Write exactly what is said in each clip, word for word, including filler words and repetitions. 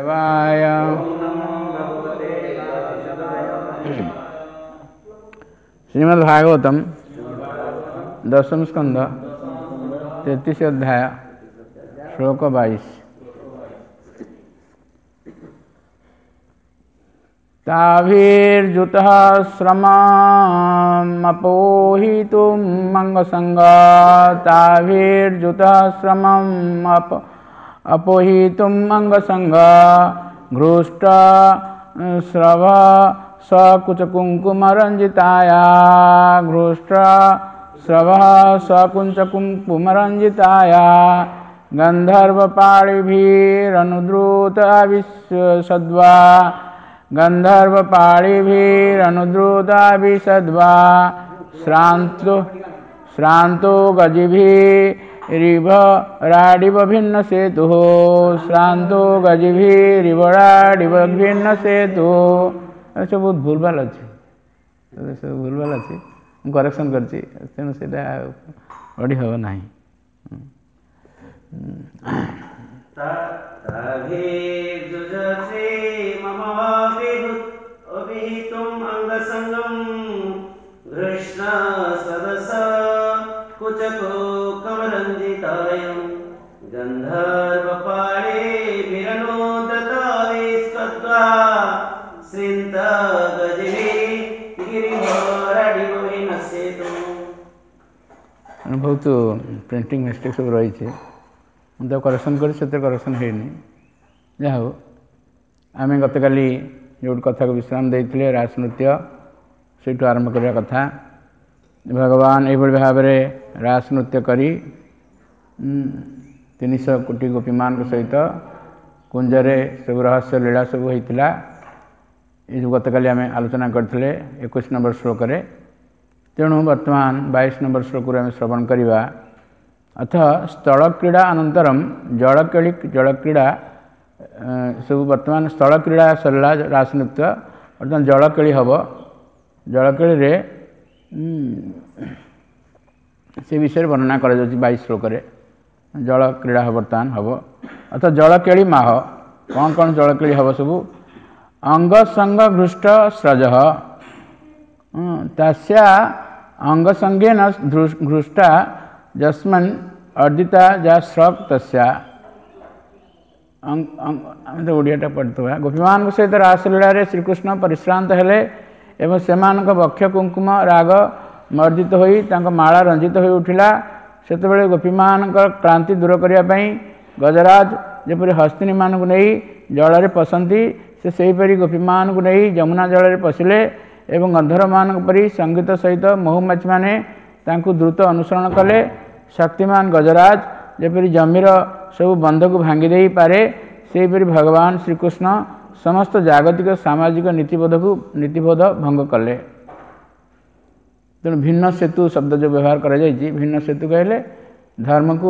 श्रीमद् भागवतम दशम स्कंद तैतीस अध्याय श्लोक बाईस। ताभिर्जुतः श्रममपोहितुम् अंगसंगा ताभिर्जुतः श्रमम् अप अपोहितुम् अंगसंगा घृष्ट स्रव सकुचकुङ्कुमरञ्जिताया घृष्ट स्रव सकुञ्चकुङ्कुमरञ्जिताया गन्धर्वपाणिभिरनुद्रुताभिसद्वा गन्धर्वपाणिभिरनुद्रुताभिसद्वा श्रान्तो श्रान्तो गजिभिरिव भिन्नसेतुः श्रान्तो गजिभिरिव भिन्नसेतुः। सब बहुत भूलभाल अच्छे सब भूलभाल अच्छे करेक्शन करछि तेणु सेटा पढ़ी हम ना। बहुत प्रिंटिंग मिस्टेक सब रही है तो करेक्शन कर करेक्शन है जहा हो आम गत काली जो कथा को विश्राम देते रास नृत्य से आरंभ करने कथा भगवान ये भाव में रास नृत्य करी तीन सौ कोटी गोपी मान सहित कुंजरे सब रहस्य लीला सब होता ये जो गत काली आम आलोचना करते इक्कीस नंबर श्लोक रे। तेणु वर्तमान बाईस नंबर श्लोक आम श्रवण करवा अथ स्थल क्रीड़ा अनंतरम जल केली जल क्रीड़ा सब वर्तमान स्थल क्रीड़ा सरला रास नृत्य बर्तमान जल केली हम जल केली रे से विषय वर्णना कर बाईस श्लोक रे जल क्रीड़ा बर्तमान हम अथ जल केली माह कौन कौन जल केली हम सब अंग संग घृष्ट स्रज तस्या अंगसंगेन घृष्टा जस्मन् अर्दिता जा स्रक तस्या तो ओडियाटा पढ़ुवा गोपीमान सहित रासलीला श्रीकृष्ण परिश्रांत हेले एवं सेमानक वक्ष कुंकुम राग मर्जित होई तांको माला रंजित होई उठिला सेतबेले गोपीमान क्रांति दूर करने गजराज जेपरि हस्तिनी मान को नहीं जल पसंती से सेहीपरि गोपीमान को नहीं जमुना जल पशिले एवं गंधर्व मान परी संगीत सहित महुमाछी माने तांकु द्रुत अनुसरण कले शक्तिमान गजराज जेपरि जमीर सब बंध को भांगी दे पारे सेहीपरि भगवान श्रीकृष्ण समस्त जागतिक सामाजिक नीतिबोध को नीतिबोध भंग कले। तेणु भिन्न सेतु शब्द जो व्यवहार करा जायछि भिन्न सेतु कहले धर्म को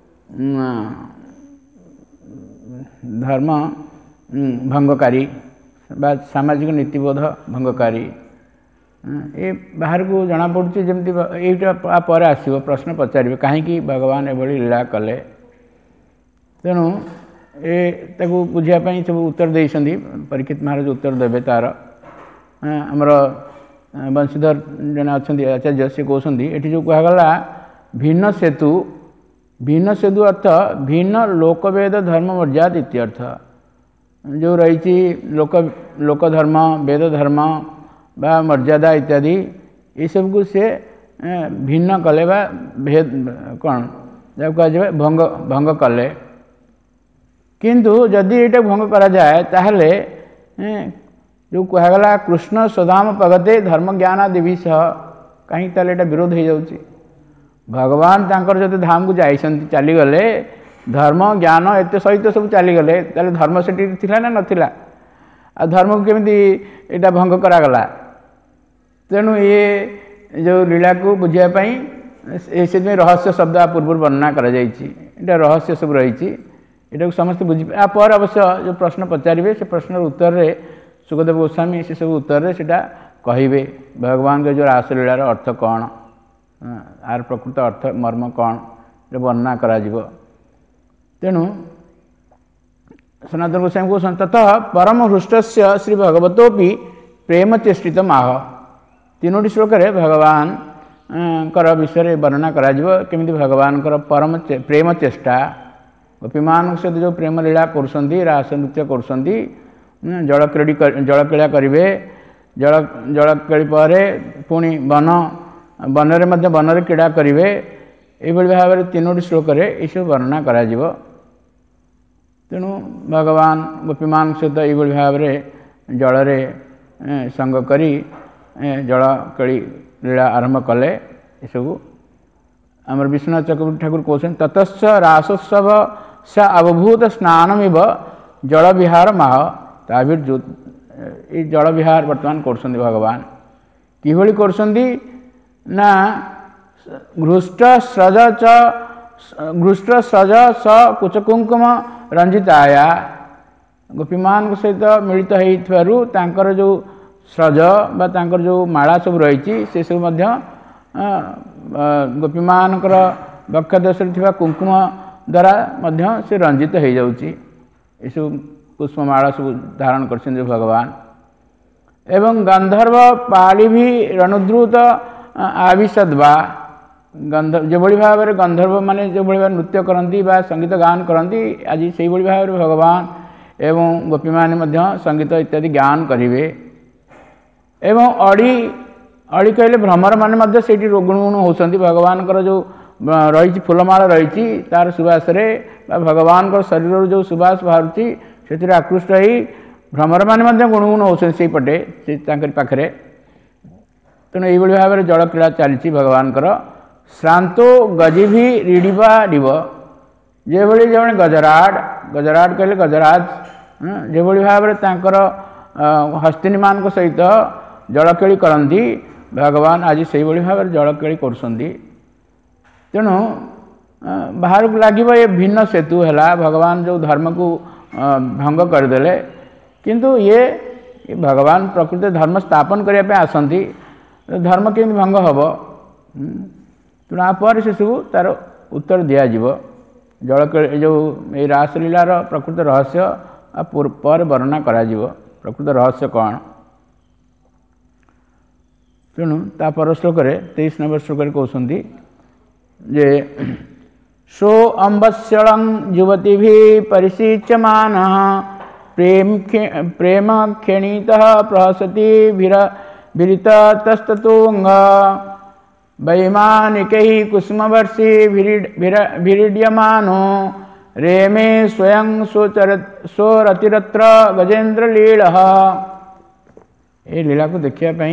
धर्म भंगकारी बा सामाजिक नीतिबोध भंगकारी ये बाहर को जना पड़ुछि जमती एटा पर आसीबो प्रश्न पचारिबे काहेकि भगवान एभली लीला कले। तेणु ए ताकू बुझिया पई सब उत्तर देइसंदी परीक्षित महाराज उत्तर देबे तार हमर वंशीधर जन अछंदी आचार्य से कहउसंदी एठी जो कहगला भिन्न सेतु भिन्न सेतु अर्थ भिन्न लोकवेद धर्म मर्यादा इत्यर्थ जो रही लोक लोक धर्म वेद धर्म बा मर्यादा इत्यादि ये सब को से भिन्न कले बा भेद कौन जब कह जाए भंग भंग कले किंतु जदि ये भंग करा जाए ताहले जो कहगला कृष्ण स्वधाम पगते धर्म ज्ञान देवी सह कहीं ताले एटा विरोध हो जाउची भगवान तांकर जदि धाम को जाइसंती चली गले धर्म ज्ञान एत सहित सब चलीगले ताले धर्म से थिला ना नथिला आ धर्म को केमिति एटा भंग करागला। तेणु ये जो लीला को बुझिया पई से रहस्य शब्द पूर्व वर्णना करा जायछि एटा रहस्य सब रही एटा समस्त बुझी आ पर अवश्य जो प्रश्न पचारे से प्रश्न उत्तर रे सुखदेव गोस्वामी से सब उत्तर रे सेटा कहिबे भगवान के जो रासलीलार अर्थ कौन आर प्रकृत अर्थ मर्म कौन वर्णना करा जिवो। तेणु सनातन गोस्वामी को ततः परम हृष्टस्य श्री भगवतोपि प्रेम चेष्टित माह तीनोटी श्लोक भगवान कर विषय वर्णना करा केमिति भगवान कर परम प्रेम चेष्टा गोपीमान सहित जो प्रेम लीला कर रास नृत्य कर जल क्रीड़ी जल क्रीड़ा करेंगे जल जल क्रीड़ी पर पुणी वन बनरे मध्य बनरे क्रीड़ा करेंगे ये भाव में तीनोटी श्लोक यह वर्णना करा तेणु भगवान गोपीमान सहित ये भाव में जल संग करी जल क्रीड़ी लीला आरंभ कले सब आमर विश्वनाथ चक्रवर्ती ठाकुर कहते ततश्च रासोत्सव स अवभूत स्नानमिव जल विहार माह ताभिर जो ये जल विहार वर्तमान कर भगवान किभली कर ना घृष्ट स्रज च घृष्ट स्रज स कुचकुंकुम रंजिताया गोपीमान सहित मिलित होकर जो स्रज बा जो माला सब रही से सब गोपीमान वक्षदेश कुंकुम द्वारा मध्य से रंजित हो जाऊँगी ये पुष्पमाला सब धारण कर भगवान एवं गंधर्व पाली भी रणुद्रुत आविशद्वा गंधर्व जो भाव में गंधर्व माने जो भाव नृत्य करती संगीत गान करती आज से भाव में भगवान एवं गोपी मैंने संगीत इत्यादि गान करेंगे एवं अड़ी अड़ी कहले भ्रमर मैंने से गुणगुण होती भगवान जो रही फूलमाला रही तार सुवास भगवान शरीर जो सुवास बाहर से आकृष्ट हो भ्रमर मैंने गुणगुण होते से पटे से पाखे तेणु ये भाव में जल क्रीड़ा चली भगवान श्रांतो गजी भी रीडिबा डिब जो जो गजराड गजराड कहले गजराज जो भाव में हस्तिनी मान सहित जलकेली करती भगवान आज से भाव में जलकेली कर तेणु बाहर को लगे ये भिन्न सेतु है भगवान जो धर्म को भंग करदे किंतु ये भगवान प्रकृति धर्म स्थापन करने आसती धर्म केमि भंग हम तेणु आपर से सब तार उत्तर दिज्व जल जो ये रासलीलार प्रकृत रहस्य पर वर्णना करा प्रकृत रहस्य कौन तेणु तापर श्लोक तेईस नंबर श्लोक कहते जे सो अम्बस्यलं युवती भी परिसीच्यमान प्रेम प्रेम क्षणितः प्रहसति भिरितस्ततोंग वैमानिकैः कुसुमवर्षि भिरीड्यमानो रेमे स्वयं सोरतिरत्र गजेन्द्र लीला ये लीला को देखिए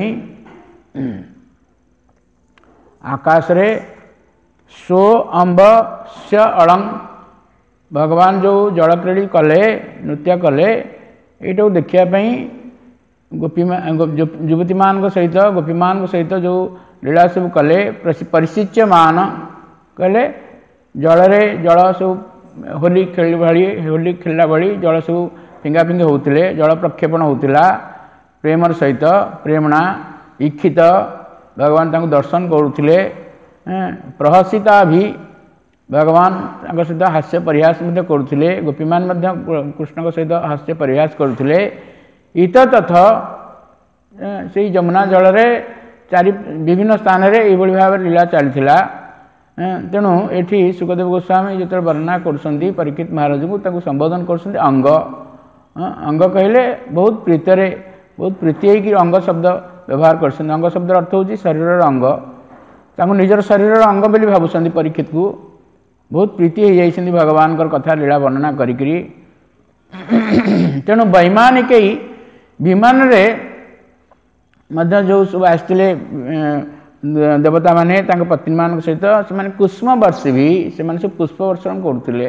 आकाश रे सो अम्ब स्य अलंग भगवान जो जलक्रीड़ी कले नृत्य कले ये देखापी गोपी युवती मान सहित गोपी मान सहित जो लीला सब कले परिशिच्य मान कले जल जल सब होली खेल भाई होली खेलला भाई जल सब फिंगा फिंगी होते जल प्रक्षेपण होता प्रेमर सहित प्रेमणा इच्छित भगवान तांको दर्शन करुले प्रहसिता भी भगवान सहित हास्य परिहास करुले गोपी मान कृष्ण सहित हास्य परिहास करुले इत तथा से यमुना जल चारि विभिन्न स्थान रे ये भाव लीला चलता तेणु ये सुखदेव गोस्वामी जो वर्णना कर परीक्षित महाराज को संबोधन कर अंग अंग कहले बहुत प्रीतरे बहुत प्रीति होगी अंग शब्द व्यवहार कर अंग शब्द अर्थ हूँ शरीर अंग निजर शरीर अंग बोली भावुं परीक्षित को बहुत प्रीति हो जाती भगवान कथा लीला वर्णना करी तेणु वैमानिक विमान रे मध्य जो सब आसते देवता माने पत्नी मान सहित से कुसुम वर्ष भी से सब पुष्प वर्षण करुले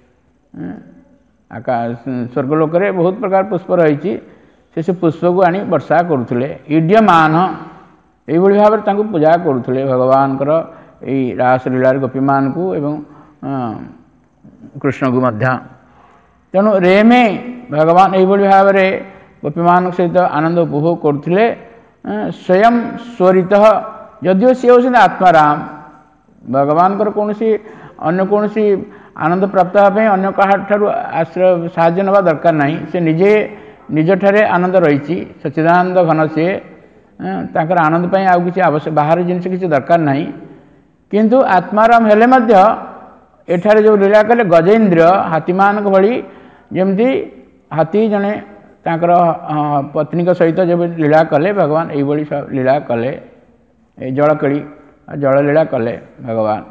आकाश स्वर्गलोक रे बहुत प्रकार पुष्प रही से सब पुष्प को आनी वर्षा करुले इड्यमान ये भाव में पूजा करुले भगवान रास लीला गोपी मान को एवं कृष्ण को मध्य तेणु रेमे भगवान ये भाव में गोपी मान सहित आनंद उपभोग करुले स्वयं स्वरित जदिव सी होती आत्माराम भगवान कौन सी अन्य कौन सी आनंद प्राप्त होगापी अन्य काहाठारु आश्रय साहाय्य नेबा दरकार नहीं से निजे निजठारे आनंद रही सच्चिदानंद घन सी तांकर आनंद पाई आउ किसी आवश्यक बाहर जिनस किसी दरकार नहीं किंतु आत्माराम हेले मध्य एठारे जो लीला कले गजेन्द्र हाथी मान भली जमती हाथी जने तांकर पत्नी सहित जब लीला कले भगवान यही लीला कले जलकेली जल लीला कले भगवान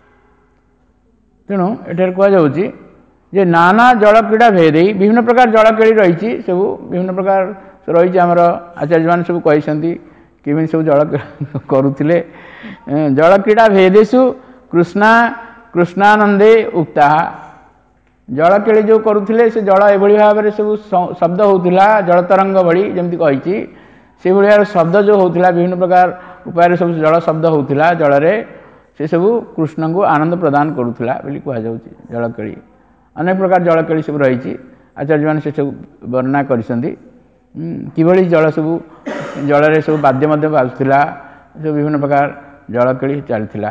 तेणु एठार कहुच्छी जे नाना जल क्रीड़ा भेद विभिन्न प्रकार जलकेली रही सब विभिन्न प्रकार रही आमर आचार्य मान सब कहते किमी सब जल करुले जल क्रीड़ा भेदेशु कृष्णा कृष्णानंदे उक्ता जलकेली जो करुले से जल एभली भाव में सब शब्द होता जल तरंग भली जमी कही से भाया शब्द जो होता विभिन्न प्रकार उपाय सब जल शब्द होता जल से सब कृष्ण को आनंद प्रदान करुला कहु जलकेली अनेक प्रकार जलकेली सब रही आचार्य मान से सब वर्णना कर किभली जल सब जल सब वाद्य बाजुला सब विभिन्न प्रकार जलकेली चलता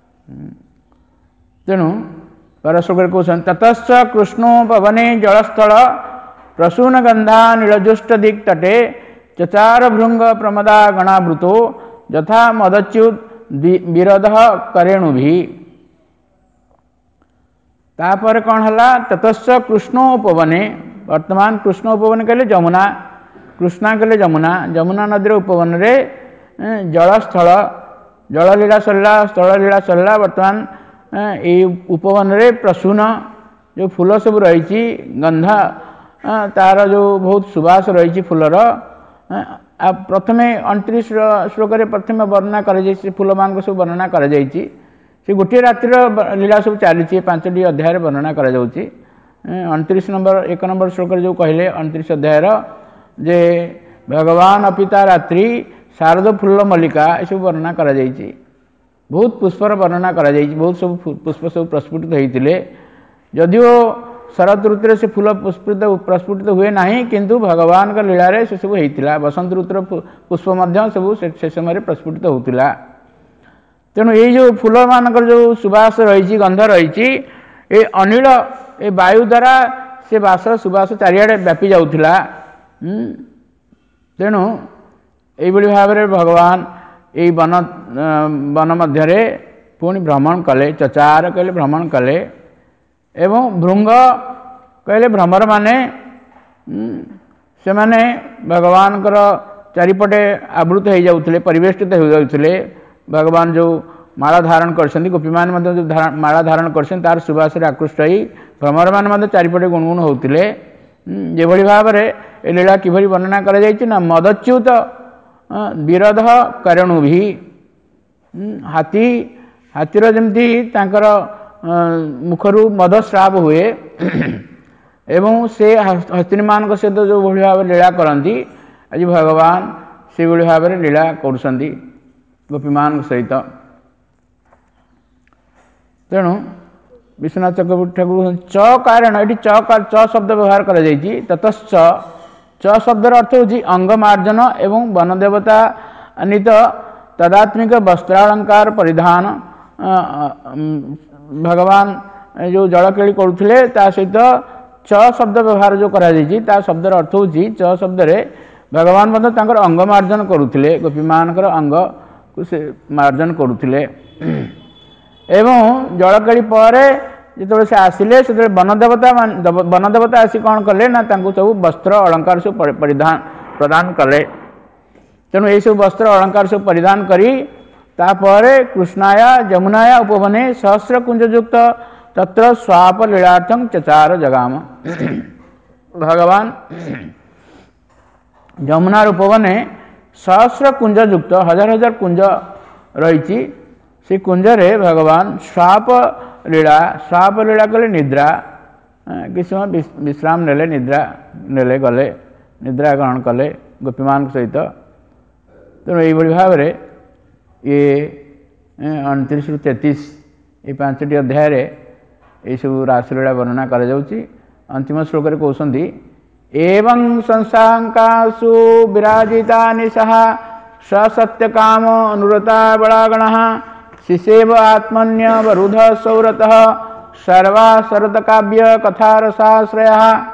तेणु परश्लोक कहते ततश्च कृष्णो पवने जलस्थल प्रसून गंधा नीलजुष्ट दिक् तटे चचार भृंग प्रमदा गणावृतो यथा मदच्युत विरध करेणु भी तापर कौन है ततश्च कृष्णोपवने वर्तमान कृष्णोपवन कहले जमुना कृष्णा कहले जमुना जमुना नदी उपवन रे जलस्थल जललीला सरला स्थललीला सरला वर्तमान ये उपवन रे प्रसून जो फूल सब रही गंधा तार जो बहुत सुवास रही फूलर प्रथमे अणतीस श्लोक प्रथम वर्णना कर फूल मान सब वर्णना कर से गोटे रातिर लीला सब चली पांचटी अध्याय वर्णना कर अणतीस नंबर एक नंबर श्लोक जो कहले अणतीस अध्यायर जे भगवान अपिता रात्रि शारद फूल मल्लिका यह वर्णना कर बहुत पुष्पर वर्णना कर बहुत सब पुष्प सब प्रस्फुटित होते जदिओ शरद ऋतु से फूल पुष्पित प्रस्फुटित हुए ना किंतु भगवान का लीला रे से सब होता बसंत ऋतुर पुष्प सब से समय प्रस्फुटित होता तेणु ये जो फूल मानकर जो सुवास रही गंध रही ये अनिल ये वायु द्वारा से बास सुवास चारिआडे व्यापी जाऊला तेणु यही भाव में भगवान यही वन वन मध्य पुणी भ्रमण कले चचार कहले भ्रमण कले एवं भृंग कहले भ्रमर माने से माने भगवान चारिपटे आवृत हो जाते परिवेष्टित हो जाते भगवान जो माला धारण कर गोपी मान जो माला धारण कर तार सुवास आकृष्ट हो भ्रमर मान चारिपटे गुणगुण होते जो भाव में ये लीला किभली वर्णना कर मदच्युत विरध करेणु भी हाथी हाथीर जमती तांकर मुखरू मद श्राव हुए एवं से हस्तिनी मान सहित जो भाई भाव लीला करती आज भगवान से भाव में लीला कर गोपीमान सहित तेणु विश्वनाथ चक्रवर्ती ठाकुर च कारण ये च च शब्द व्यवहार कर ततश्च च शब्दर अर्थ हूँ अंगमार्जन एवं वनदेवता अनित तदात्मिक वस्त्रालंकार परिधान भगवान जो जलकेली करुले सहित च शब्द व्यवहार जो करा शब्दर अर्थ हूँ च शब्द रे भगवान मतलब अंग मार्जन करुले गोपी मान अंग को से मार्जन करुले एवं जलकेली पर जो से आसिले से वनदेवता वनदेवता आसी कौन कले ना सब वस्त्र अलंकार सब परिधान प्रदान कले तेणु ये सब वस्त्र अलंकार सब परिधान करी तापर कृष्णाया जमुनाया उपवने सहस्र कुंजयुक्त तत्र स्वाप लीलार्थं चचार जगाम भगवान जमुनार उपवने सहस्र कुंजयुक्त हजार हजार कुंज रही से कुंजरे भगवान स्वाप लीला स्वाप लीला कले निद्रा कि समय विश्राम नेले निद्रा नेले गले निद्रा ग्रहण कले गोपीमान सहित तेणु यही भाव में ये अणतीस रु तैंतीस ये पांचटी अध्याय ये सब रासलीला वर्णना कर अंतिम श्लोक कहते एवं संसाकासु विराजिता निशः सत्य काम अनुरता बड़ागण शिशेव आत्मन्य वरुध सौरतः सर्वा शरद काव्य कथा रसाश्रय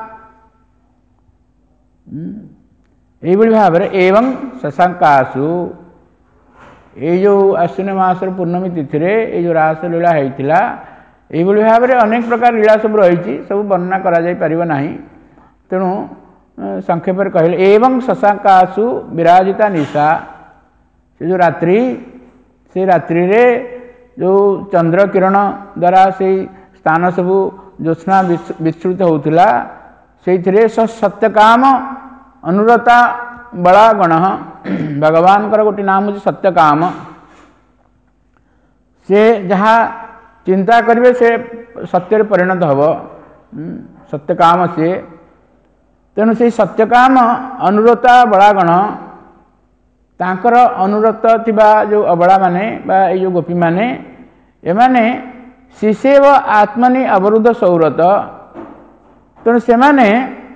यही भाव में एवं शशांकासु ये जो आश्विन मासर पूर्णमी तिथि ये जो रासलीला होता यही भाव में अनेक प्रकार लीला सब रही सब वर्णना करा तेणु संक्षेप कहले एवं शशांकासु विराजिता निशा से जो रात्रि से रात्रि रे जो चंद्र किरण द्वारा से स्थान सबू ज्योत्ना विस्तृत होता से सत्यकाम अनुरता बलागण भगवान गोटे नाम हूँ सत्यकाम से जहाँ चिंता करेंगे से सत्य परिणत हम सत्यकाम से तेणु से सत्यकाम अनुरता बलागण तांकर अनुरत थिबा जो अबला माने बा ये जो गोपी माने एमाने शिशेव आत्मनि अवरुद्ध सौरत तेणु से माने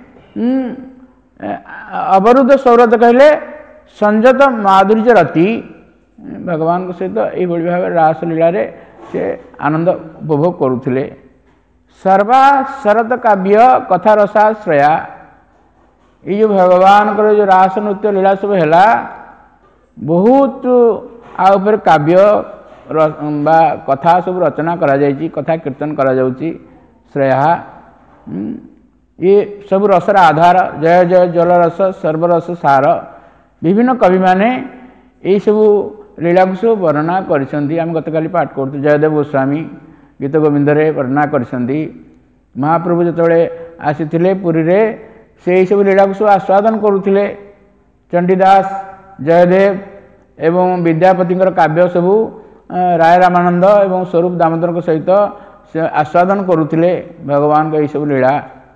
अवरुद्ध सौरत कहले संजत माधुर्य रति भगवान को सहित यही भाव रासलीला रे से आनंद उपभोग करुथिले सर्वा शरद काव्य कथा रसाश्रया ये जो भगवान को जो रास नृत्य लीला सब है बहुत आउपर काव्य बा कथा सब रचना करा जायछि कथा कीर्तन करा जाउछि श्रेया ये सब रसर आधार जय जय जल रस सर्वरस सार विभिन्न कवि माने ये सब लीला को सब वर्णना करिसेंती हम गतकाली पाठ करते जयदेव गोस्वामी गीत गोविंद रे वर्णना करिसेंती महाप्रभु जतबे आसीथिले पुरी रे से सब लीला को सब आस्वादन करुथिले चंडीदास जयदेव एवं विद्यापति काव्य सबू राय रामानंद एवं स्वरूप दामोदर को सहित से आस्वादन करुथिले भगवान का सब लीला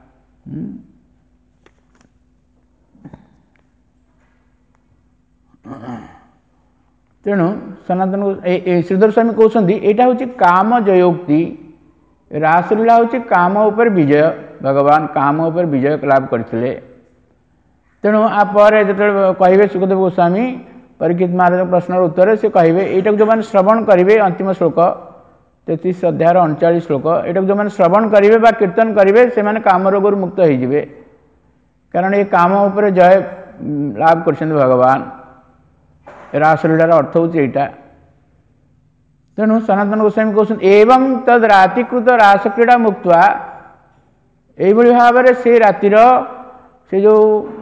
तेणु सनातन श्रीधर स्वामी कहते यहाँ हूँ काम जयोक्ति रासलीला हूँ काम उपर विजय भगवान काम उपर विजय लाभ करते तेणु आपर जो कहे सुखदेव गोस्वामी परीक्षित महाराज प्रश्न उत्तर से कहे यहाँ जो मैंने श्रवण करेंगे अंतिम श्लोक तैंतीस अध्याय अड़चाश श्लोक यहाँ जो मैंने श्रवण करेंगे बा कीर्तन करेंगे से मैंने काम रोग मुक्त होते कारण ये काम उपर जय लाभ कर भगवान रासलीलार अर्थ हूँ यहाँ तेणु सनातन गोस्वामी कहते एवं तद रातिकृत रास क्रीड़ा मुक्त यही भाव में से रातिर से जो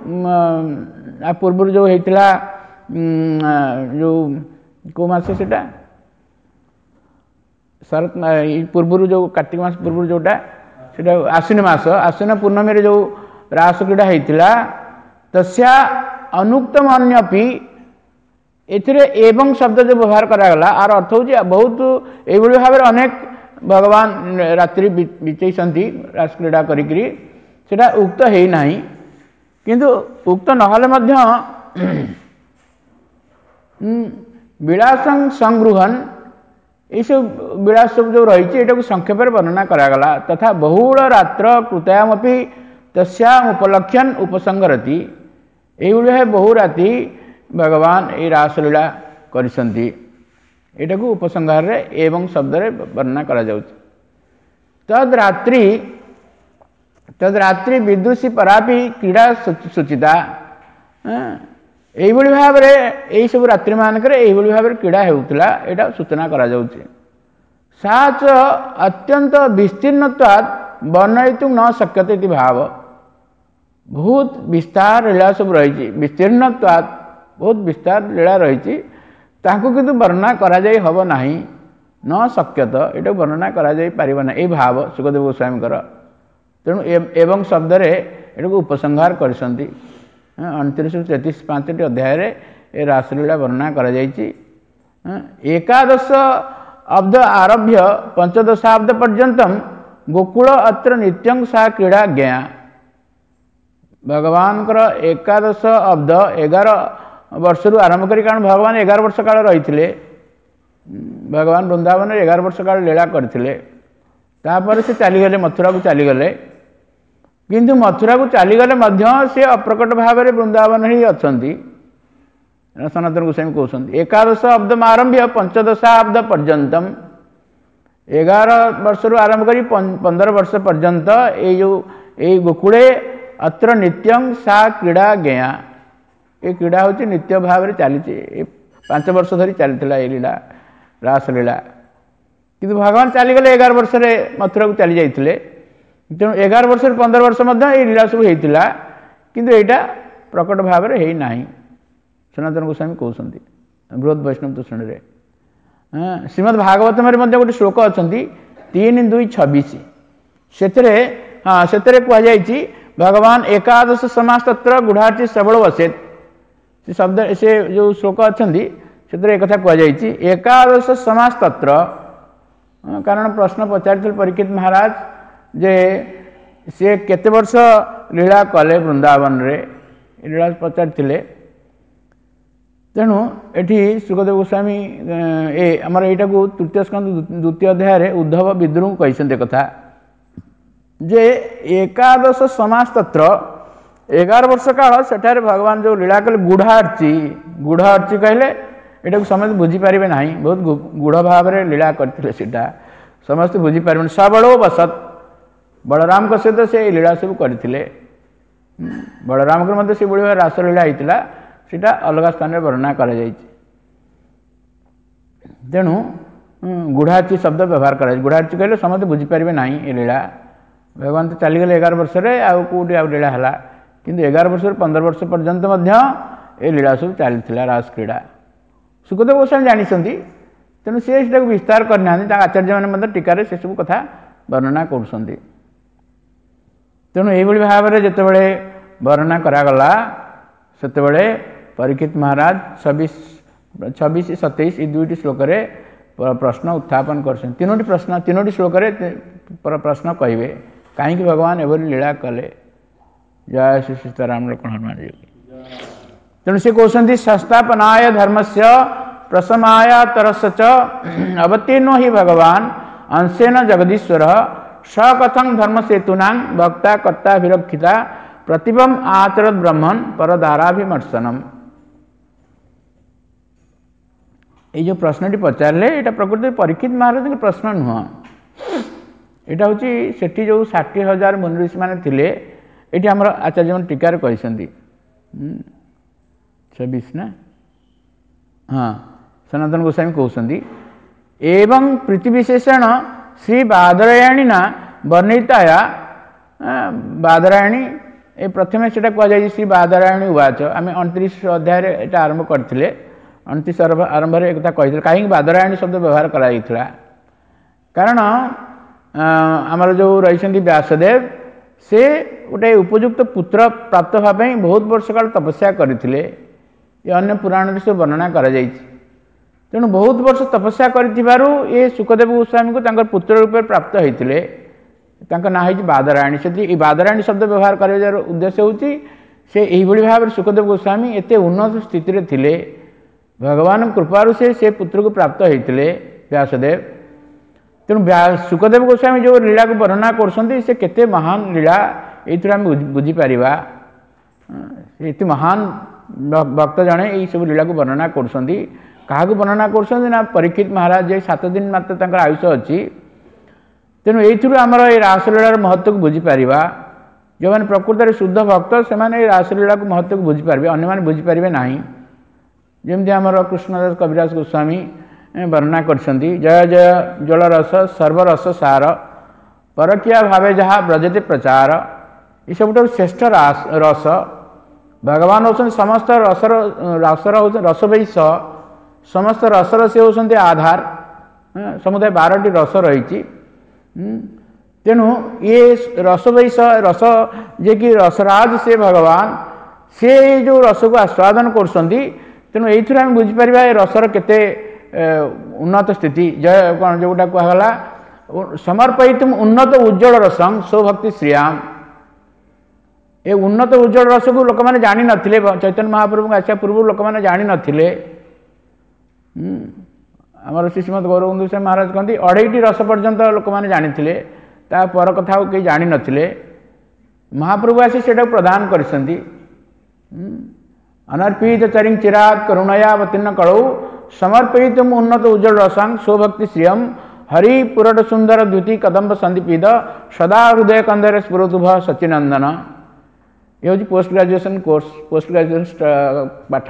पूर्व जो होता जो को मास से शरत पूर्व जो कार्तिक मास पूर्व जोटा से आश्विन मास आश्विन पूर्णमी जो रास क्रीड़ा होता तस्या अनुक्तम अन्यपि एथिरे एवं शब्द जो व्यवहार करागला आर अर्थ हूँ बहुत यही भाव में अनेक भगवान रात्रि बिचैसंती रास क्रीड़ा करिकरी सेटा उक्त है नहीं किंतु उक्त नहले मध्य विलासं संगृहन ये सब विलास सब जो रही है को संक्षेप वर्णना करागला तथा बहुल रात्र कृतयामपि तस्याम उपलक्ष्यन उपसंगरति यही बहु राति भगवान ये रासलीला करिसंती एटा को उपसंहार रे एवं शब्द रे वर्णना करा जाउछि तद रात्रि तद रात्रि विदुषी परापि क्रीड़ा सूचिता यही भाव में यही सब रात्रि मानक यही भाव में क्रीड़ा होता यहाँ सूचना करा जाउछि सा च अत्यंत विस्तीर्णत्वात् वर्णयितुं न शक्यते इति भाव बहुत विस्तार लीला सब रही विस्तीर्णत्वात् बहुत विस्तार लीला रही ताकू किंतु वर्णना करा जाई हब नाही न शक्यत ये वर्णना करा जाई पारिबा ना ए भाव सुखदेव गोस्वामी तेणु एवं शब्द रे ये उपसंहार करसंती अणतीस तैंतीस पांचटी अध्याय रे रासलीला वर्णना करा जायछि एकादश अब्द आरभ्य पंचदशाब्द पर्यंतम गोकुल अत्र नित्यं सा क्रीड़ा ज्ञा भगवान एकादश अब्द एगार वर्ष रु आरंभ करी कारण भगवान एगार वर्ष काल रही भगवान वृंदावन एगार वर्ष काल लीला करथिले तापर से चलीगले मथुरा को चलीगले किंतु मथुरा को चलीगले मध्य से अप्रकट भाव में वृंदावन ही अछंती सनातन गोस्वामी कहते एकादश अब्द आरंभ्य पंचदशाब्द पर्यंतम एगार वर्ष रु आरंभ करी पंदर वर्ष पर्यंत ये जो ये गोकुले अत्र नित्यं सा क्रीड़ा ज्ञा ये क्रीड़ा हूँ नित्य भाव में चली पांच वर्ष धरी चली ये लीला रासलीला किंतु भगवान चलीगले एगार वर्ष मथुरा को चली जाते तेणु एगार वर्ष पंदर वर्ष ये लीला सब होता किंतु यहाँ प्रकट भाव में है ना सनातन गोस्वामी कहते बृहद वैष्णव दूषण में श्रीमद् भागवत में गोटे श्लोक अच्छा तीन दुई छब्बीस से हाँ से कहुई भगवान एकादश समास तत्र गुढ़ाची सबल वसेत से शब्द से जो श्लोक अच्छा से एक कहुई एकादश समास तत्र कारण प्रश्न पचार परीक्षित महाराज जे सी केते वर्ष लीला कले वृंदावन रे लीला पचार तेणु एठी सुखदेव गोस्वामी ए आमर यहाँ को तृतीय स्कंद द्वितीय अध्याय उद्धव विद्रोह कहते कथा जे एकादश समास तत्र एगार वर्ष काल सेठारे भगवान जो लीला कले गुढ़ार्ची गुढ़ार्ची कहले यहाँ को समस्त बुझीपारे ना बहुत गुढ़ भाव में लीला करते समस्त बुझीपारे सबलो बसत बलराम को सहित से लीला सब करते बलराम को मध्य से भाव रासलीला होता सीटा अलग स्थान में वर्णना कर तेणु गुढ़ाची शब्द व्यवहार कर गुढ़ाची कहले समस्त बुझीपारे ना ये लीला भगवान तो चलीगले एगार वर्ष आउ कौटी आउ लीला है कि एगार वर्ष पंदर वर्ष पर्यंत ये लीला सब चली रास क्रीड़ा सुखदेव गोस्वामी जानी तेणु सी विस्तार करना आचार्य मैंने टीकार से सब कथा वर्णना कर तेणु यही भाव में जिते वर्णना करागला से परीक्षित महाराज छब्बीस छब्बीस सतैश दुईट श्लोक प्रश्न उत्थापन कर तीनोटी प्रश्न तीनोटी श्लोक प्रश्न कहे कहीं भगवान एवं लीला कले जय श्री सीताराम लक्ष्मण हनुमान जी तेणु सी कहते संस्थापनाय धर्म से प्रशमाय तरस अवतीर्णो ही भगवान अंशेन जगदीश्वर स कथं धर्म सेतुना भक्ता कर्ता विरक्षिता प्रतिबम आचरत ब्रह्मण परदाराभिमर्शनम ये जो प्रश्नटी पचारे यहाँ प्रकृति परीक्षित महाराज के प्रश्न नुह यहाँ हूँ से जो षाठी हजार मुनि ऋषि मैंने थे ये आम आचार्य मैंने टीकार कहते छब्बीस ना हाँ सनातन गोस्वामी कहते एवं प्रीतिविशेषण श्री बादरायणीना वर्णिताया बादरायणी ए प्रथम से कहुई श्री बादरायणी उवाच आम अणतीस अध्याय ये आरंभ करते अणतीस आरंभ में एक कही कहीं बादरायणी शब्द व्यवहार कराइला कारण आमर जो रही व्यासदेव से गोटे उपयुक्त पुत्र प्राप्त होगापी बहुत वर्ष काल तपस्या करते ये अन्य पुराण से वर्णना कर तेणु बहुत वर्ष तपस्या कर सुखदेव गोस्वामी को पुत्र रूप प्राप्त होते ना है बादरायणी से बादरायणी शब्द व्यवहार कर उद्देश्य हूँ से यही भाव में सुखदेव गोस्वामी एत उन्नत स्थिति रे थिले भगवान कृपारू से से पुत्र को प्राप्त होते व्यासदेव तेणु सुखदेव गोस्वामी जो लीला को वर्णना कर केते महान लीला ये आम बुझीपर ये महान भक्त जड़े ये सब लीला को वर्णना कर क्या वर्णना कर परीक्षित महाराज जे सात दिन मात्र आयुष अच्छी तेणु ये आमर ये रासलीलार महत्व को बुझीपर जो मैंने प्रकृत में शुद्ध भक्त से रासलीला को महत्व को बुझीपारे अन्य मैंने बुझीपारे ना जमती आमर कृष्णदास कविराज गोस्वामी वर्णना कर जय जय जलरस सर्वरस सार परकिया भावे जहाँ ब्रजते प्रचार ये सब श्रेष्ठ रास रस भगवान होती समस्त रसर रसर हो रस वैश समस्त रसर से होती आधार समुदाय बारटी रस रही तेणु ये रस वैश रस जे कि रसराज से भगवान से जो रस को आस्वादन कर तेणु ये आम बुझीपर रसर केते उन्नत स्थिति जय कौन जोटा कहला समर्पयित उन्नत उज्ज्वल रसं सौभक्ति श्रियाम ये उन्नत उज्ज्वल रस को लोक मैंने जानी नथिले चैतन्य महाप्रभु को आसा पूर्व लोक मैंने जानी नथिले आमर श्रीमद गौरबंदु महाराज कहते अढ़ईटी रस पर्यंत लोक मैंने जानी पर कथा कहीं जानी नथिले महाप्रभु आसी से प्रदान कर अनर्पित चरिंग चिरात करुणयावतीर्ण कलौ समर्पित उन्नत उज्ज्वल रसांग सौभक्ति श्रियम हरि पुरट सुंदर द्युति कदम्ब संदीपिद सदा हृदय कंदर स्फुरतुभ सचिनंदन। ये हूँ post graduation course post graduation पाठ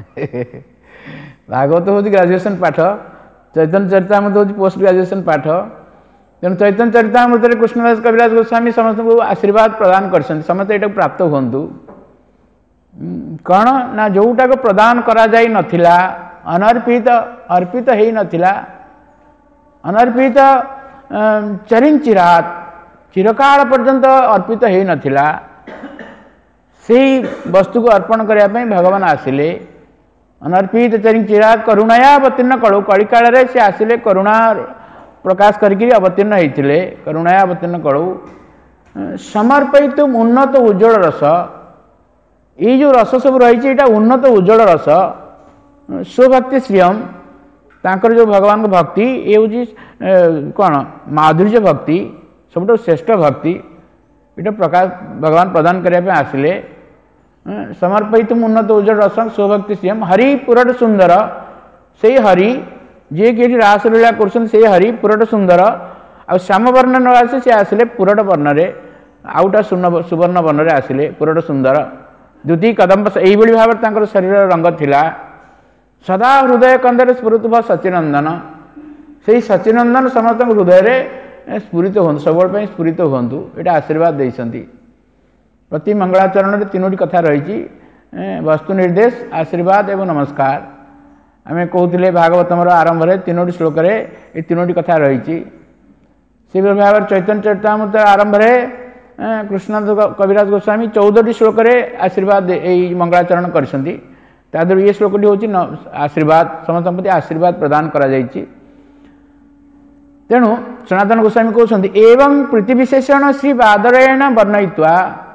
भागवत हूँ ग्रेजुएशन पाठ चैतन्य चरितामृत हूँ पोस्ट ग्रेजुएशन पाठ। तेणु चैतन्य चरितामृत कृष्णदास कविराज गोस्वामी समस्त को आशीर्वाद प्रदान कर समस्त यहाँ प्राप्त हूँ कौन ना जोटा को प्रदान करा जाई नथिला अनर्पित अर्पित हो नथिला अनर्पित चरिंचिरात चिरकाल पर्यंत अर्पित हो नथिला से वस्तु को अर्पण करने भगवान आसिले अनर्पित चरिंचिरात करुणाया अवतीर्ण कलु कली काल से आसिले करुणा प्रकाश करके अवतीर्ण होते करुणाया अवतीर्ण कलु समर्पित उन्नत उज्ज्वल रस ये जो रस सब रही उन्नत उज्ज्वल रस स्वभक्ति श्रियम तांकर जो भगवान को भक्ति ये हूँ कौन माधुर्य भक्ति सब श्रेष्ठ भक्ति ये प्रकाश भगवान प्रदान करने आसिले समर्पित उन्नत उज्ज्वल रस स्वभक्ति श्रियम हरि पुरट सुंदर से हरि जी कि रासलीला कर हरि पुरट सुंदर आ श्याम वर्ण न आसे सी आसिले पुरट वर्ण रे आउटा सुर्ण सुवर्ण वर्ण रे आसिले पुरट सुंदर द्युति कदम्ब यही भाव शरीर रंग थिला सदा हृदय कंदर स्फुरतुभ सचिनंदन से सचिनंदन समस्त हृदय में स्फुरित हूँ सब स्फुरित हूँ यहाँ आशीर्वाद देती प्रति मंगलाचरण में तीनोटी कथा रही वस्तु निर्देश आशीर्वाद एवं नमस्कार आम कहते भागवतम आरंभ में तीनोटी श्लोक ये तीनोटी कथा रही से भाव चैतन्य चरितामृत आरंभ में कृष्ण कविराज गोस्वामी चौदह श्लोक आशीर्वाद यही मंगलाचरण कर ये श्लोकटी हूँ आशीर्वाद समस्त प्रति आशीर्वाद प्रदान करा जायछि। तेणु सनातन गोस्वामी कहते एवं प्रीति विशेषण श्री बादरेण वर्णयित्वा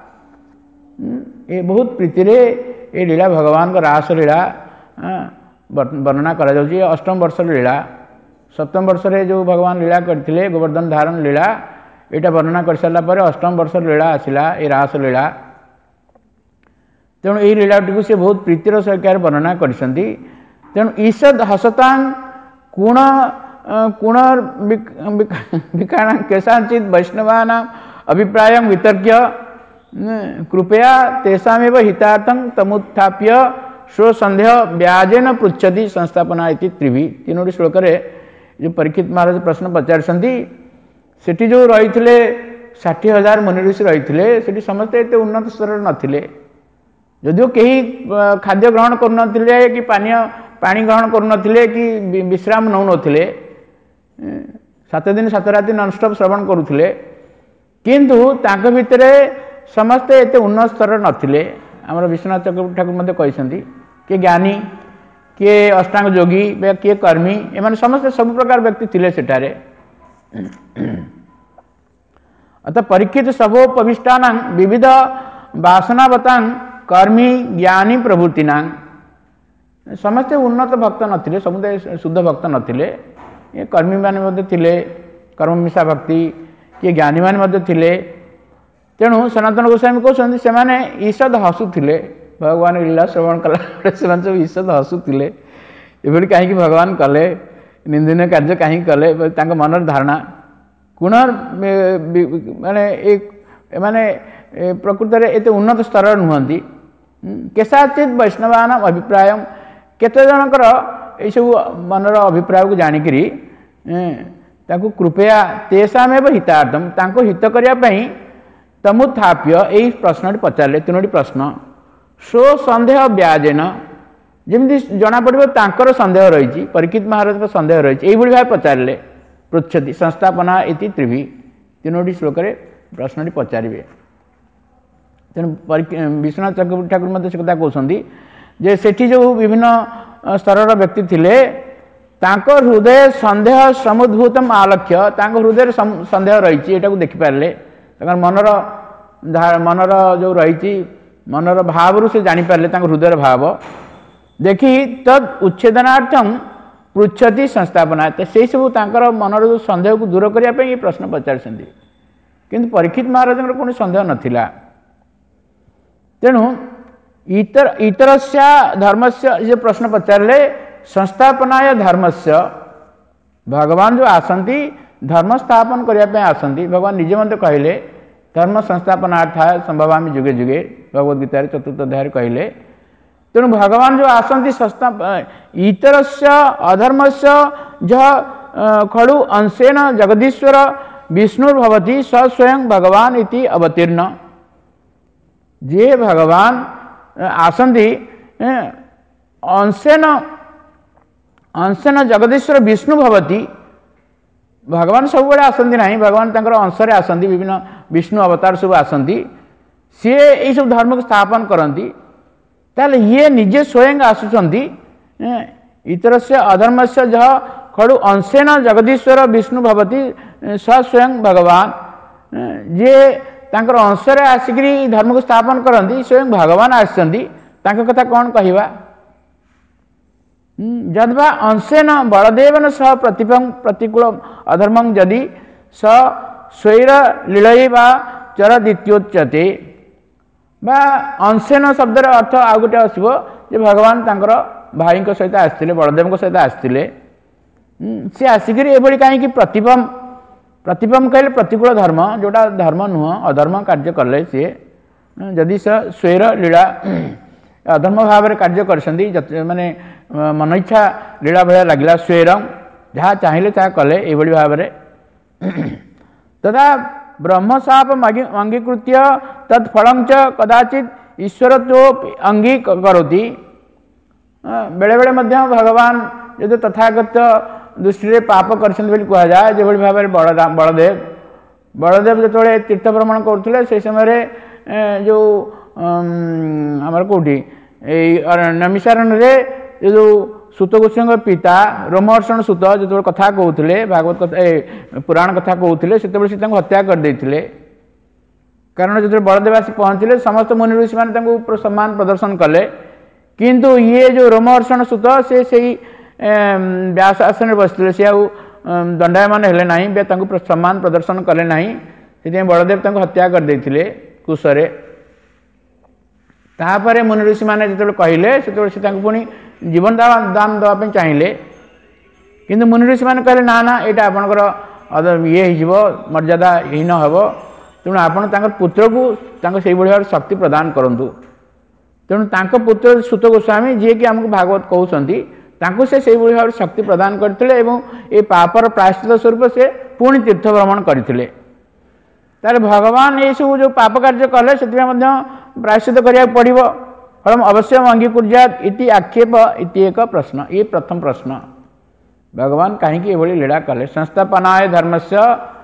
ये बहुत प्रीति ये लीला भगवान का रास लीला वर्णना करा जाउछि। अष्टम वर्ष लीला सप्तम वर्ष रे जो भगवान लीला करथिले गोवर्धन धारण लीला यहाँ वर्णना कर सारा पर अष्टम वर्ष लीला आसला ये रास लीला तेणु यही लीलाटी को सी बहुत प्रीतिर सहित वर्णना कर तेणु ईषद हसतां कुण कुण विकाण केशाचित वैष्णवान अभिप्राय वितर्क्य कृपया तेषामेव हितार्थं तमुत्थाप्य स्वसंदेह व्याजेन पृच्छति संस्थापना इति त्रिभि तीनोटी श्लोक जो परीक्षित महाराज प्रश्न पचारछंती सेठी जो रही षाठी हजार मुनि ऋषि रही समस्ते इतने उन्नत स्तर नथिले जदिव कहीं खाद्य ग्रहण करुनथिले कि पानी पानी ग्रहण करुनथिले कि विश्राम नौ नथिले सात दिन सात राति नॉनस्टॉप श्रवण करुथिले किंतु तांक भितरे समस्ते एते उन्नत स्तर नथिले। आमर विश्वनाथ चक्रवर्ती ठाकुर मध्य कहते किए ज्ञानी किए अष्टांग योगी किए कर्मी एमाने समस्ते सब प्रकार व्यक्ति थिले सेठारे अतः परीक्षित सबोपविष्टानां विविध वासनावतां कर्मी ज्ञानी प्रभृतिना समस्ते उन्नत भक्त नथिले समुदाय शुद्ध भक्त नथिले ये कर्मी माने मध्य थिले कर्ममिशा भक्ति किए ज्ञानी माने मध्य थिले। तेणु सनातन गोस्वामी कहते से माने ईषद हसुथिले भगवान लीला श्रवण कला से सब ईषद हसुथिले एभली कहीं भगवान कले निंदनीय कार्य कहीं कले मनर धारणा गुण माने एक माने प्रकृत में एत उन्नत स्तर नुहति केशाचित वैष्णवान अभिप्राय केते जनकर ये सब मनर अभिप्राय को जानिकरी ताकू कृपया तेषामेव हितार्थम तांको हित करने तमुत्थाप्य यही प्रश्न पचारे तीनोटी प्रश्न सो संदेह व्याजेन जमी जना पड़ो तांकर संदेह रही परीक्षित महाराज का संदेह रही यही भाव पचारे पृछति संस्थापना इति त्रिभि तीनोटी श्लोक प्रश्न पचारे। तेणु विश्वनाथ चक्रवर्ती ठाकुर मत से कथा कहते जे सेठी जो विभिन्न स्तर व्यक्ति थिले तांको हृदय संदेह समुद्भूतम आलक्ष्य तांको हृदय संदेह रही एटा को देखिपारे मनर मनर जो रही मनर भाव से जानीपारे हृदय भाव देखी तद उच्छेदनार्थम पृछति संस्थापना से सब तांकर मनर जो संदेह को दूर करने ये प्रश्न पचार किंतु परीक्षित महाराज कौन संदेह नथिला। तेणु इतर इतरस्य धर्मस्य जो प्रश्न पचारे संस्थापनाय धर्मस्य भगवान जो आसंती धर्म स्थापन करने आसंती भगवान निजे मत कहले धर्म संस्थापनार्थाय संभवामि जुगे जुगे भगवद गीतार चतुर्थ अध्याय कहले तेणु भगवान जो आसंती संस्था इतरस्य अधर्मस्य ज खड़ु अंशेन जगदीश्वर विष्णुर्भवति स स्वयं भगवान इति अवतीर्ण जे भगवान आसंती अंशेन अंशेन जगदीश्वर विष्णु भवति भगवान सब बड़े आसंती नहीं भगवान तंकर अंशरे आसंती विभिन्न विष्णु अवतार सब आसंती सी ये सब धर्म को स्थापन करती ताले ये निजे स्वयं आसुचंती इतर से अधर्म से जह खड़ु अंशेन जगदीश्वर विष्णु भवति स स्वयं भगवान जे तांकर अंशरे आसिक धर्म को स्थापन करती स्वयं भगवान आसंती तांका कथा कौन कहवा जद्वा अंशेन बलदेवन सह प्रतिपं प्रतिकूल अधर्मं यदि स स्वैर लीलय बा चर द्वितीयोच्यते बा अंशेन शब्दर अर्थ आउ गोटे आसब जे भगवान तांकर भाई सहित आसते बलदेव सहित आसते सी आसिक एभली कहीं प्रतिपम प्रतिपम कहले प्रतिकूल धर्म जोटा धर्म नुह अधर्म कार्य कले सी जदि स स्वैर लीला अधर्म भाव में कार्य कर माने मन इच्छा लीला भाया लगे स्वयं जहाँ चाहिए ता कले ये भाव में तथा ब्रह्मशाप अंगीकृत्य तत्फल च कदाचित ईश्वर तो अंगी करोति बेले बेले भगवान जो तथागत दृष्टि पाप कर कह जाए जो भाव में बलराम बलदेव बलदेव जो तीर्थ भ्रमण करुले से समय जो आमर कौटी नमिषारण्य जो सूत गोस्वामी पिता रोमहर्षण सूत जो कथा कहते भागवत कथा पुराण कथा कहते से हत्या करदे कारण जो बलदेव आसी पहुँचले समस्त मुनि ऋषि मैंने सम्मान प्रदर्शन कले किंतु ये जो रोमहर्षण सूत से सही व्यास आसन बसते से आउ दंडायमान हेले ना सम्मान प्रदर्शन कले ना से बलदेव हत्या करदे कुशरे तापर मुनि ऋषि मैंने जो कहले से पुणी जीवन दान दान चाहिए किंतु मुनि ऋषि मैंने कहले ना ना यहाँ आपंकर ये हो मर्यादा हीन हम तेणु आपड़ पुत्र को से भाव शक्ति प्रदान करूँ तेणु पुत्र सूत गोस्वामी जी कि आमको भागवत कहते से से भाव शक्ति प्रदान करते ये पापर प्रायश्चित स्वरूप से पुणी तीर्थ भ्रमण करते तार भगवान ये सब जो पाप कार्य कले से प्रायश्चित करा पड़ो फलम अवश्य अंगीकुर्यात इति आक्षेप इति एक प्रश्न ये प्रथम प्रश्न भगवान कहीं लीला कले संस्थापनाय धर्म से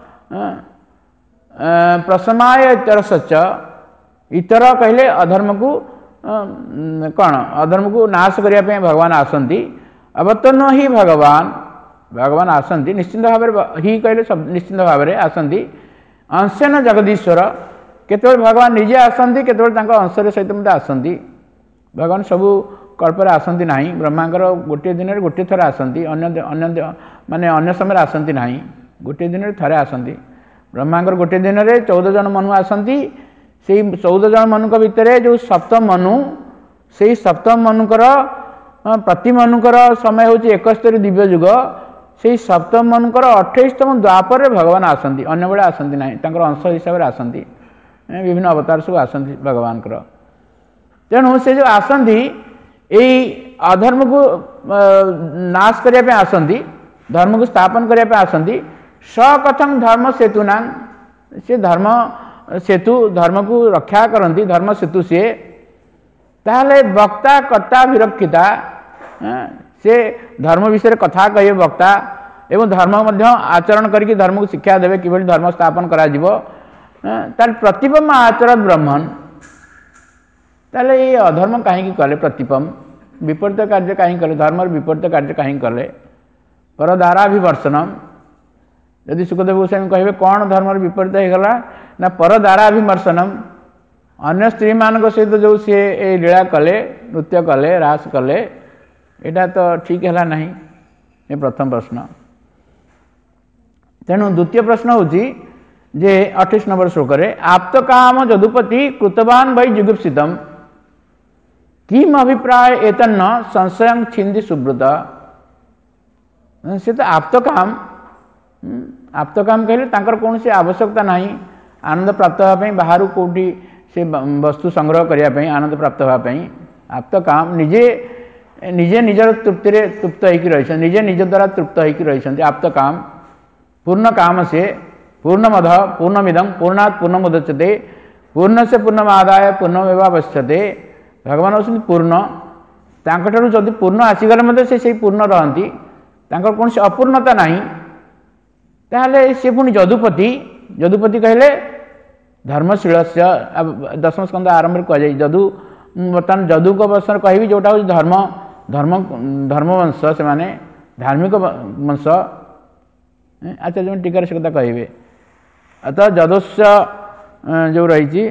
प्रशमाय इतरश्च इतर कहले अधर्म को कौन अधर्म को नाश करने भगवान आसंती अवतरण ही भगवान भगवान आसंती निश्चिंत भाव ही कहले निश्चिंत भाव में आसंती अंशेन जगदीश्वर केतोल भगवान निजे आसंती केतोल अंशर सहित मत आसंती भगवान सबू कल्पर आसंती ना ब्रह्मांकर गोटे दिन में गोटे थर आसंती अन्य अन्य माने अन्य समय आसंती ना गोटे दिन में थरे आसंती ब्रह्मांकर गोटे दिन में चौदह जन मनु आसंती से चौदह जन मनु भितर जो सप्तम मनु से सप्तम मनुकर प्रति मनुकर समय हूँ एकस्तरी दिव्य युग से सप्तम मनुकर अठाईसतम द्वापर भगवान आसंती अन्य बेले आसंती ना अंश हिसाब से आसंती विभिन्न अवतार सब आसंती भगवान तेणु से जो आसंती यही अधर्म को नाश करने आसंती धर्म को स्थापन करने आसंती सकथम धर्म सेतुना से धर्म सेतु धर्म को रक्षा करती धर्म सेतु से ताहले वक्ता कर्ता विरक्षिता से धर्म विषय कथा कहे वक्ता एवं धर्म मध्य आचरण करके धर्म को शिक्षा देवे कि धर्म स्थापन करा जीवो तार प्रतिपम आचरण ब्रह्मण ताले ये अधर्म कहीं कले प्रतिपम विपरीत कार्य कहीं कले धर्म विपरीत कार्य कहीं कले पर दाराभिवर्षणम यदि सुखदेव गोस्वामी कहे कौन धर्म विपरीत होगला ना पर दाराभिवर्षणम अन्य स्त्री मान सहित जो सी लीला कले नृत्य कले रास कले यहाँ तो ठीक है ना ये प्रथम प्रश्न तेणु द्वितीय प्रश्न हूँ जे अठाईस नंबर श्लोक आप्त काम जदुपति कृतवान वै जुगुप्सितम किम अभिप्राय एतन्न संशय छिंदी सुब्रत से तो आप्त काम आप्त काम कहले तांकर कौन से आवश्यकता नहीं आनंद प्राप्त होगापी बाहर कौटी से वस्तु संग्रह करने आनंद प्राप्त होगापी आप्त काम निजे निजे निजर तृप्ति तृप्त होकर रही निजे निज द्वारा तृप्त होकर रही आप्त काम पूर्ण काम से पूर्णमध पूर्णमिदं पूर्णात् पूर्णमुदच्यते पूर्ण से पूर्णमादाय पूर्णमेवावश्यते भगवान होती पूर्ण तांकठारु जदि पूर्ण आसीगले मध्य से से पूर्ण रहती तांकर कौन से अपूर्णता नहीं ताहले से पुणी जदुपति जदुपति कहले धर्मशील दशम स्कंद आरंभ कह जाए जदु बर्तमान जदु को वर्ष कहि जोटा हूँ धर्म धर्म धर्मवंश से माने धार्मिक वंश अच्छा जो टीकार से कथा कहे अतः जदस्य जो रही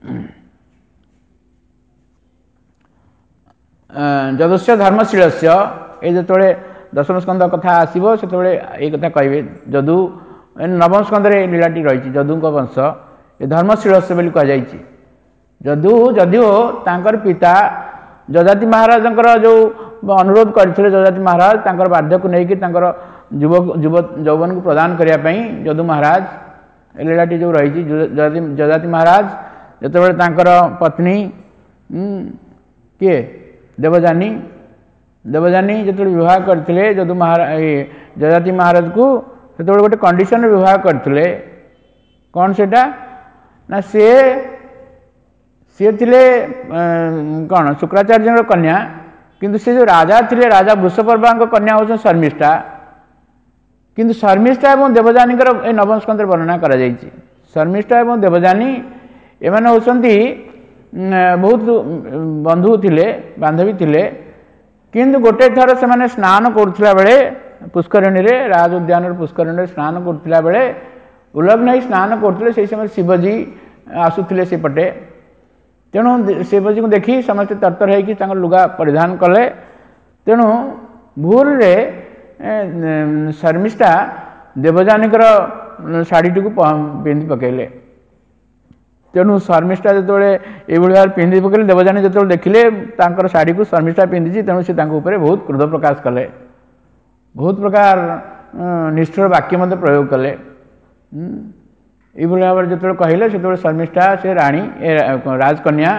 जदस्य धर्मशील से ये जो दशम स्कंद कथा आसो से ये कथा कहे जदु नवम स्कंद लीलाटी रही जदू वंश ये धर्मशील से बोली कह जाए जदु जदिओ तांकर पिता जजाति महाराज जो अनुरोध करते जजाति महाराज तांकर बाध्य को लेकिन युवक युव यौवन को प्रदान करने जदु महाराज लीलाटी जो रही जजाति महाराज जिते तांकर पत्नी किए देवजानी देवजानी जो विवाह करते जदु महाराज जजाति महाराज को से गोटे कंडीशन विवाह करते कौन से ना सी सी थे कौन शुक्राचार्य कन्या किंतु से जो राजा थे राजा वृषपर्वा कन्या हूँ शर्मिष्ठा किंतु शर्मिष्ठा और देवजानी ए नवम स्कंद वर्णना कर शर्मिष्ठा और देवजानी एम होती बहुत बंधु थे बांधवी थे किंतु गोटे थर से स्नान करुला बेले पुष्करिणी रे राज उद्यान पुष्करिणी स्नान करुला बेले उल्लग्न ही स्नान करते से समय शिवजी आसुले से पटे तेणु शिवजी को देखी समस्त तरतर हो लुगा परिधान कले तेणु भूल रे शर्मिष्ठा देवजानीकर शाढ़ी को पिंधि पकड़े तेणु शर्मिष्ठा जो ये भाव पिंधि पकड़े देवजानी जो देखिले शाढ़ी को शर्मिष्ठा पिंधि तेणु से बहुत क्रोध प्रकाश कले बहुत प्रकार निष्ठुर वाक्य प्रयोग कले ये भाव जो कहले से शर्मिष्ठा से राणी राजकन्या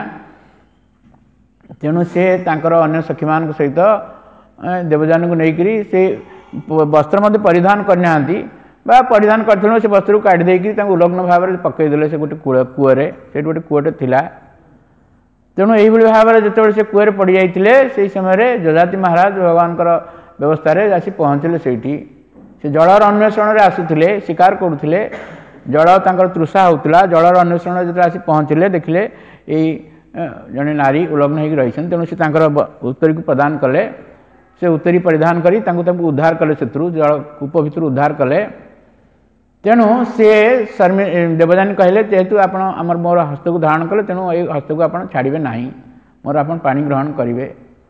तेणु से अन्य सखी मान सहित देवजानी को लेकरी से वस्त्र मध्य परिधान करना बा परिधान करते से वस्त्र को काढ़ी देकर उल्लग्न भाव में पकईदे से गोटे कूअरे से गोटे कूटे थिला तेणु यही भाव में जो से कूअरे पड़ जाते से समय जजाति महाराज भगवान व्यवस्था आसी पहुँचले से जलर अन्वेषण आसुले शिकार करुले जल तांकर तृषा होता जलर अन्वेषण जो आसी पहुँचले देखिले यही जड़े नारी उल्लग्न हो रही तेणु से उत्तरी को प्रदान कले से उत्तरी परिधान करी उद्धार कले से जल कूप भितर उद्धार कले तेणु से शर्मि देवजानी कहले जेहेतु आप मोर हस्त को धारण कले तेणु ये हस्त को आप छाड़े ना मोर आप पानी ग्रहण करेंगे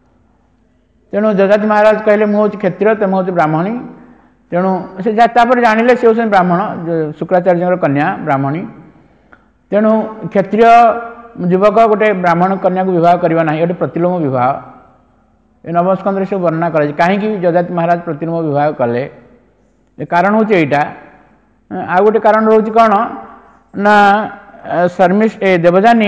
तेणु जजाति महाराज कहले मुझे हूँ क्षत्रिय तुम हूँ ब्राह्मणी तेणु से जानिले से हूँ ब्राह्मण शुक्राचार्य कन्या ब्राह्मणी तेणु क्षत्रिय युवक गोटे ब्राह्मण कन्या को विवाह करवा ना गोटे प्रतिलोम विवाह ये नवम स्कंद सब वर्णना कर कहीं जजाति महाराज प्रतिलोम विवाह कले कारण हूँ यहाँ आ गोटे कारण रोच कौन ना शर्मिष ए देवजानी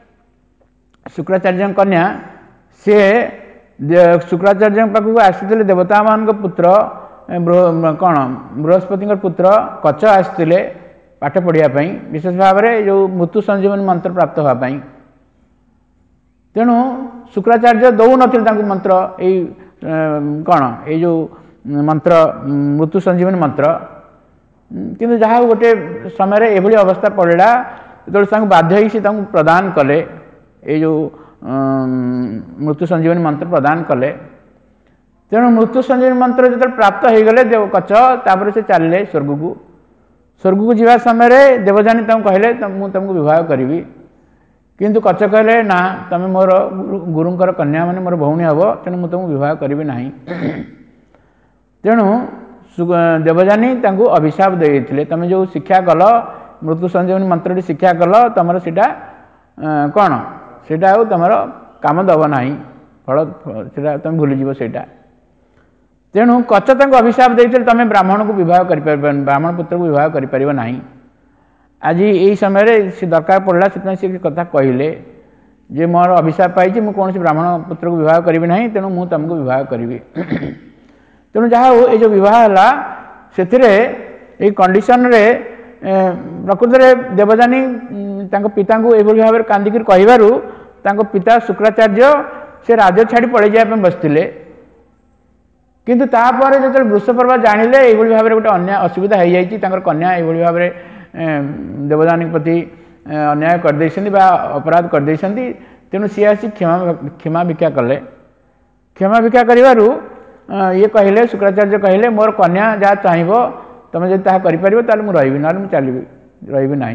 शुक्राचार्य कन्या सी शुक्राचार्य पाखक आसते देवता मान पुत्र कौन बृहस्पति पुत्र कच आसते पाठ पढ़ापी विशेष भाव में जो मृत्यु संजीवनी मंत्र प्राप्त होगापी तेणु शुक्राचार्य दौ न मंत्र ये कौन ये जो मंत्र मृत्यु संजीवनी मंत्र किंतु जहाँ गोटे समय एभली अवस्था पड़ा जो बाध्य ही प्रदान कले ये जो मृत्यु संजीवनी मंत्र प्रदान कले तेणु मृत्यु संजीवनी मंत्र जो प्राप्त हो गले देव कच तापर से चलिए स्वर्ग को स्वर्ग को जीवा समय देवजानी कहले मुझे तुमको विवाह करी किंतु कच कहले ना तुम मोर गुरुंकर कन्या माने मोर भौणी हम तेणु मुझे तुमको विवाह करी ना तेणु देवजानी अभिशाप देते तुम जो शिक्षा कल मृत्यु संजीवनी मंत्र शिक्षा कल तुम सीटा कौन सीटा तुम काम दब ना फल तुम भूलीज से तेणु कच्छ तांको अभिशाप देते तुम ब्राह्मण को विवाह कर ब्राह्मण पुत्र को विवाह कर ना। आज यही समय से दरकार पड़ा से कथा कहले जे मोर अभिशाप पाई मुझे कौन ब्राह्मण पुत्र को विवाह करी ना तेणु मुझे तुमको विवाह करी। तेणु जहाँ हो ये जो विवाह है से कंडीशन रे प्रकृत में देवजानी पिता को यह भाव में कांदिक कहू पिता शुक्राचार्य से राज्य छाड़ी पड़े जाए बसते किंतु तापर जो वृषपर्वा जानिले ये भाव में गोटे अन्याय असुविधा हो जाए कन्या ये भाव में देवजानी प्रति अन्याय करदे अपराध करदे तेणु सी आसी क्षमा क्षमा भिक्षा कले। क्षमा भिक्षा कर ये कहले शुक्राचार्य कहले मोर कन्या जहाँ चाहब तुम जब ताहा कर मुझे रही ना मुझे चलि रही ना।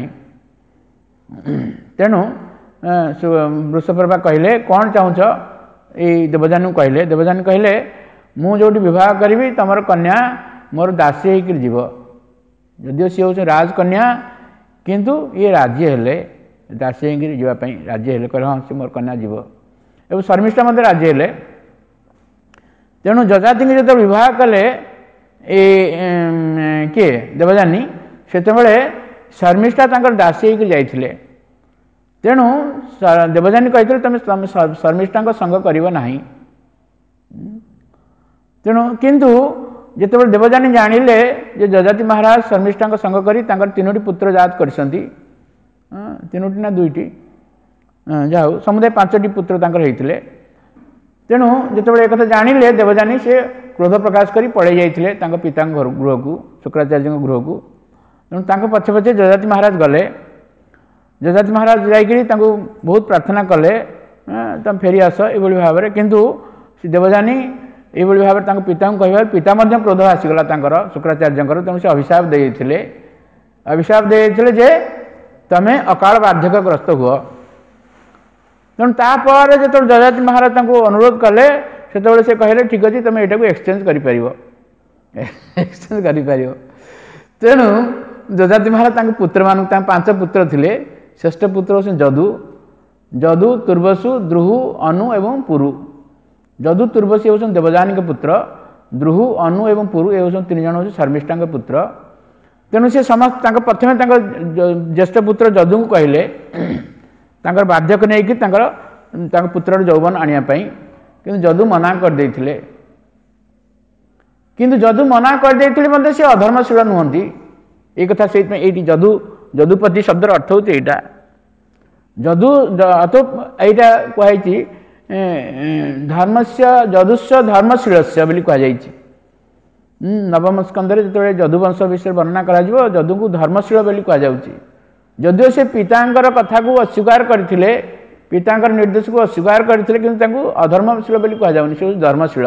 तेणु वृषपर्वा कहले कौन चाहूच ये देवजानी कहले देवजानी कहले मु जो विवाह करी तुम कन्या मोर दासी होकर जीव जदिव सी हूँ राजकन्या किंतु ये राजी हेले दासी होकर जावाई राजी हेले कह हाँ सी मोर कन्या जीव एवं शर्मिष्ठा मध्य राजी हेले। तेणु जजाति जो विवाह कले किए देवजानी से शर्मिष्ठा दासी होकर जाइए। तेणु देवजानी कहते तुम शर्मिष्ठा संग कर ना। तेणु किंतु जिते देवजानी जानिले जे जजाति महाराज शर्मिष्ठा संग कर तीनो पुत्र जात कर तीनोटी ना दुईटी जाऊ समुदाय पांचटी पुत्र होते। तेणु जिते एक कथा जानिले देवजानी से क्रोध प्रकाश कर पड़े जाते पिता घर गृह को शुक्राचार्य गृह को। तेणु पछे पछे जजाति महाराज गले जजाति महाराज जा बहुत प्रार्थना कले तुम फेरी आस ये भाव में किंतु देवजानी ये भाव में पिता को कह पिता क्रोध आसीगला शुक्राचार्य तेणु से अभिशाप देते अभिशाप देते जे तमें अकाल बार्धक्यग्रस्त हुआ। तेणु तापर जो जजाति महाराज अनुरोध कले से कहले ठीक अच्छे तुम यहाँ एक्सचेंज कर एक्सचेंज कर। तेणु जजाति महाराज पुत्र मान पांच पुत्र थे श्रेष्ठ पुत्र हूँ जदु जदु तुर्वसु द्रुहु अनु एवं पुरु। जदु तुर्वसी हूँ देवजानी पुत्र द्रुहु अनु एवं पुरु ये हूँ तीन जन हूँ शर्मिष्ठा पुत्र। तेणु से समस्त प्रथम ज्येष्ठ पुत्र जदु को कहले बाध्यक नहीं कि पुत्र यौवन आने कि जदु मना कर देथिले किंतु जदु मना कर देथिले से अधर्मशील नुहंती एक कथा से जदु जदुपति शब्द अर्थ हूँ यहाँ जदु अतो यहाँ कहुई धर्म से जदुस्व धर्मशील से कहुई नवम स्कंदे जो जदुवंश विषय वर्णना करा जदु को धर्मशील बोली कहुच्छी। जदिव से पितांकर कथा को अस्वीकार करथिले पितांकर निर्देश को अस्वीकार करथिले किंतु अधर्मशील बोली कहुनी से धर्मशील।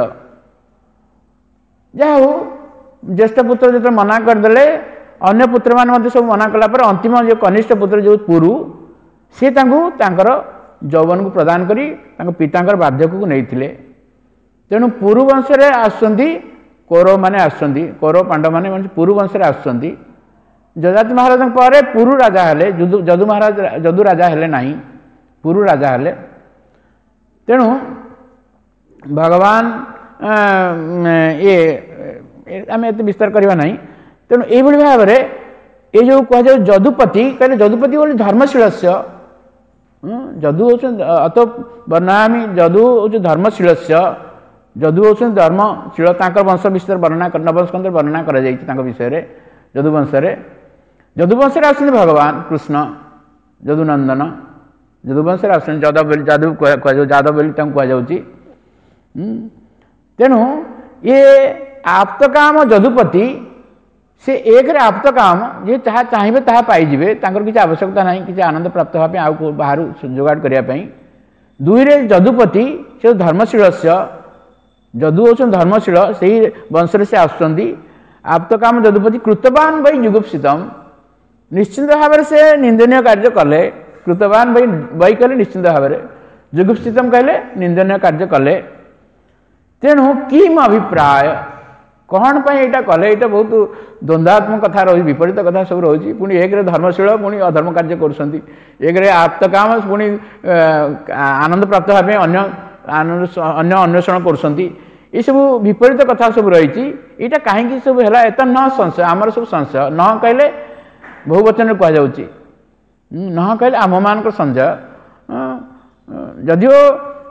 जा हो ज्येष्ठ पुत्र जो मना करदे अन्य पुत्र मान सब मना कलापर अंतिम जो कनिष्ठ पुत्र जो पुरु सी तांकर यौवन को प्रदान करी पितांकर बाध्यक को नहीं। तेणु पुरु वंश आसुंदी कौरव माने आसुंदी कौरव पांडव माने पुरु वंश आसुंदी। जजाति महाराज पर पुरु राजा हेले जदु महाराज जदु राजा हेले नहीं पुरु राजा हेले। तेणु भगवान ये आम एत विस्तार करवा ना। तेणु ये भाव में ये जो कह जदुपति कहले जदुपति बोले धर्मशील से जदु हूँ अत वर्णामी जदु हूँ धर्मशील से जदु हूँ धर्मशील वंश विषय वर्णना नवस्कंद वर्णना कर विषय जदुवंश जदुवंश आसुँच भगवान कृष्ण जदुनंदन जदुवंश आसुँच जादव जादव कह जादव बोली कहुच्छी। तेणु ये आप्तकाम जदुपति से एक आप्त काम जे जहाँ चाहिए ताहा पाइबे किसी आवश्यकता ना कि आनंद प्राप्त होगा आउ बाहर जोगाड़ करने। दुई रे जदुपति से धर्मशील से जदु हूँ धर्मशील से वंश से आसुँच आप्त काम जदुपति कृतवान वै जुगुप्सितम निश्चिंत भाव से निंदनीय कार्य कले कृतवान वै वै कले निश्चिंत भाव में जुगुप्सितम कहले निंदनीय कार्य कले। तेणु किम अभिप्राय कौन पर यहाँ कले ये बहुत द्वंद्वात्मक कथा रही विपरीत कथा सब रही पुणी एक धर्मशील पुणी अधर्म कार्य कर आप्त काम पुणी आनंद प्राप्त होगा अन्य आनंद अन्य अन्वेषण कर ये सब विपरीत कथा सब रही यहाँ कहीं सब है एत न संशय आमर सब संशय न कहले बहुवचन कहुच्छी न कहले आम मान संशय जदिओ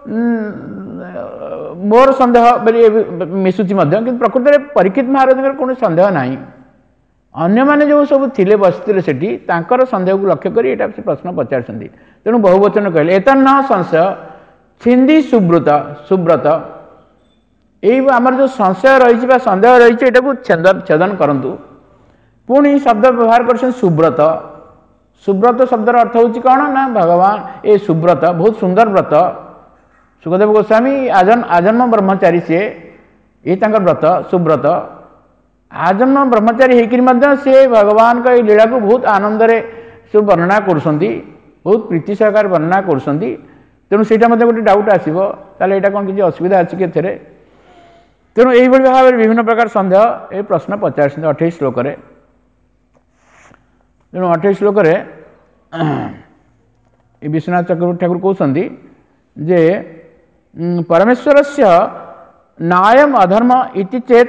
मोर सन्देह मिशुची कि प्रकृत में परीक्षित महाराज कौन सन्देह ना अन्य माने जो सब थिले बसते सेठी तांकर सन्देह को लक्ष्य कर एटा से प्रश्न पचार तेणु बहुवचन कहले एत न संशय छिंदी सुब्रत सुब्रत यही आमर जो संशय रही सन्देह रही है छेदन छेदन करंतु पुणी शब्द व्यवहार कर सुब्रत सुब्रत शब्दर अर्थ हूँ कौन ना भगवान ए सुब्रत बहुत सुंदर व्रत सुखदेव गोस्वामी आजन आजन्म ब्रह्मचारी सी ये व्रत सुब्रत आजन्म ब्रह्मचारी होकर सी भगवान का लीला को बहुत आनंद रे सब वर्णना कर बहुत प्रीति सहकार वर्णना कर तेणु से गोटे डाउट आसो ताले यहाँ कौन किसी असुविधा अच्छी के तेणु यही भाव में विभिन्न प्रकार सन्देह ये प्रश्न पचार अठाईस श्लोक तेणु अठाईस श्लोक विश्वनाथ चक्रवर्ती ठाकुर कहते जे परमेश्वर से नायम अधर्म इति चेत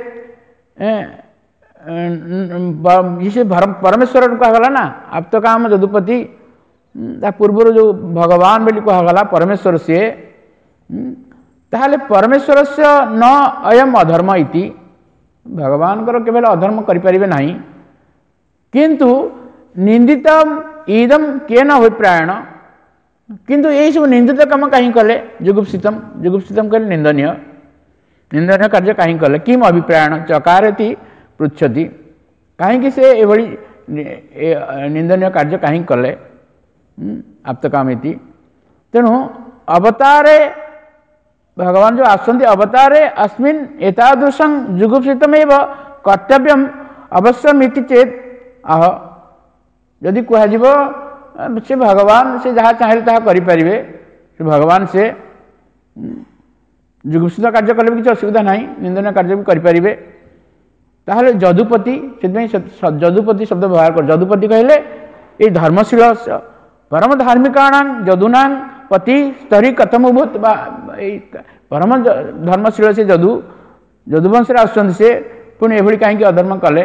परमेश्वर कहगला ना आप तो काम जदुपति पूर्व जो भगवान बोली कहगला परमेश्वर से ताहले परमेश्वर से न अयम अधर्म इति भगवान केवल अधर्म करें ना किंतु निंदितम ईदम केन अभिप्रायण किंतु यही सब निंदित कम कहीं कले जुगुप्सितम जुगुप्सितम कहले निंदनीय निंदनीय कार्य कहीं कले किम अभिप्रायण चकारति पृछति कहीं से एभली निंदनीय कार्य कहीं कले आप्तकामिति तेणु अवतारे भगवान जो आसंति अवतारे अस्मिन् एतादृशं जुगुप्सितमेव कर्तव्यम अवश्यमिति चेत आह यदि कह से भगवान से जहाँ चाहिए ताहा करें से भगवान से जुगुप्सित कार्य कले किसी असुविधा ना निंदनीय कार्य भी करें ताहले जदुपति से जदुपति शब्द व्यवहार कर जदुपति कहले ये धर्मशील परम धार्मिकाणां जदूनां पति स्तरी कथम भूत परम धर्मशील से जदु जदुवंश आसुच्च से पुणी एभली कहीं अधर्म कले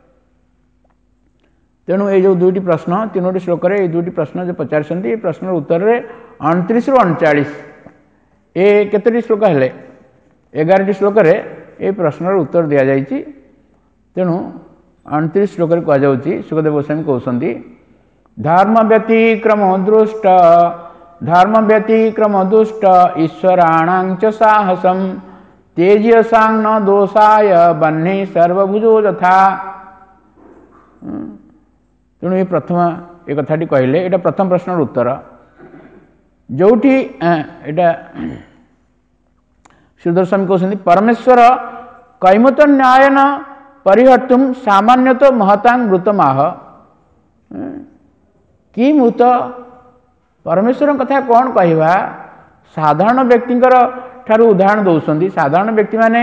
तेणु ये जो दुईटी प्रश्न तीनोटी श्लोक ये दुईटी प्रश्न जो पचार प्रश्न उत्तर में अणतीस रु अणचाश ये केतोटी श्लोक है एगारटी श्लोक ये प्रश्नर उत्तर दि जाइए तेणु अणतीस श्लोक कहुच्छी सुखदेव गोस्वामी कहते धर्म व्यतिक्रम दृष्ट धर्म व्यतिक्रम दुष्ट ईश्वराणां च साहसम तेजसां न दोषाय बन्हे सर्वभुजो यथा तेणु ये प्रथम एक कथाटी कहले एटा प्रथम प्रश्नर उत्तर जोठी एटा श्रीधर स्वामी कहते परमेश्वर कैमत न्यायन परिहर्तुम सामान्यत महतां मृतमाह कि मुत परमेश्वर कथा कौन कहवा साधारण व्यक्तिंकर ठारू उदाहरण दौरान साधारण व्यक्ति माने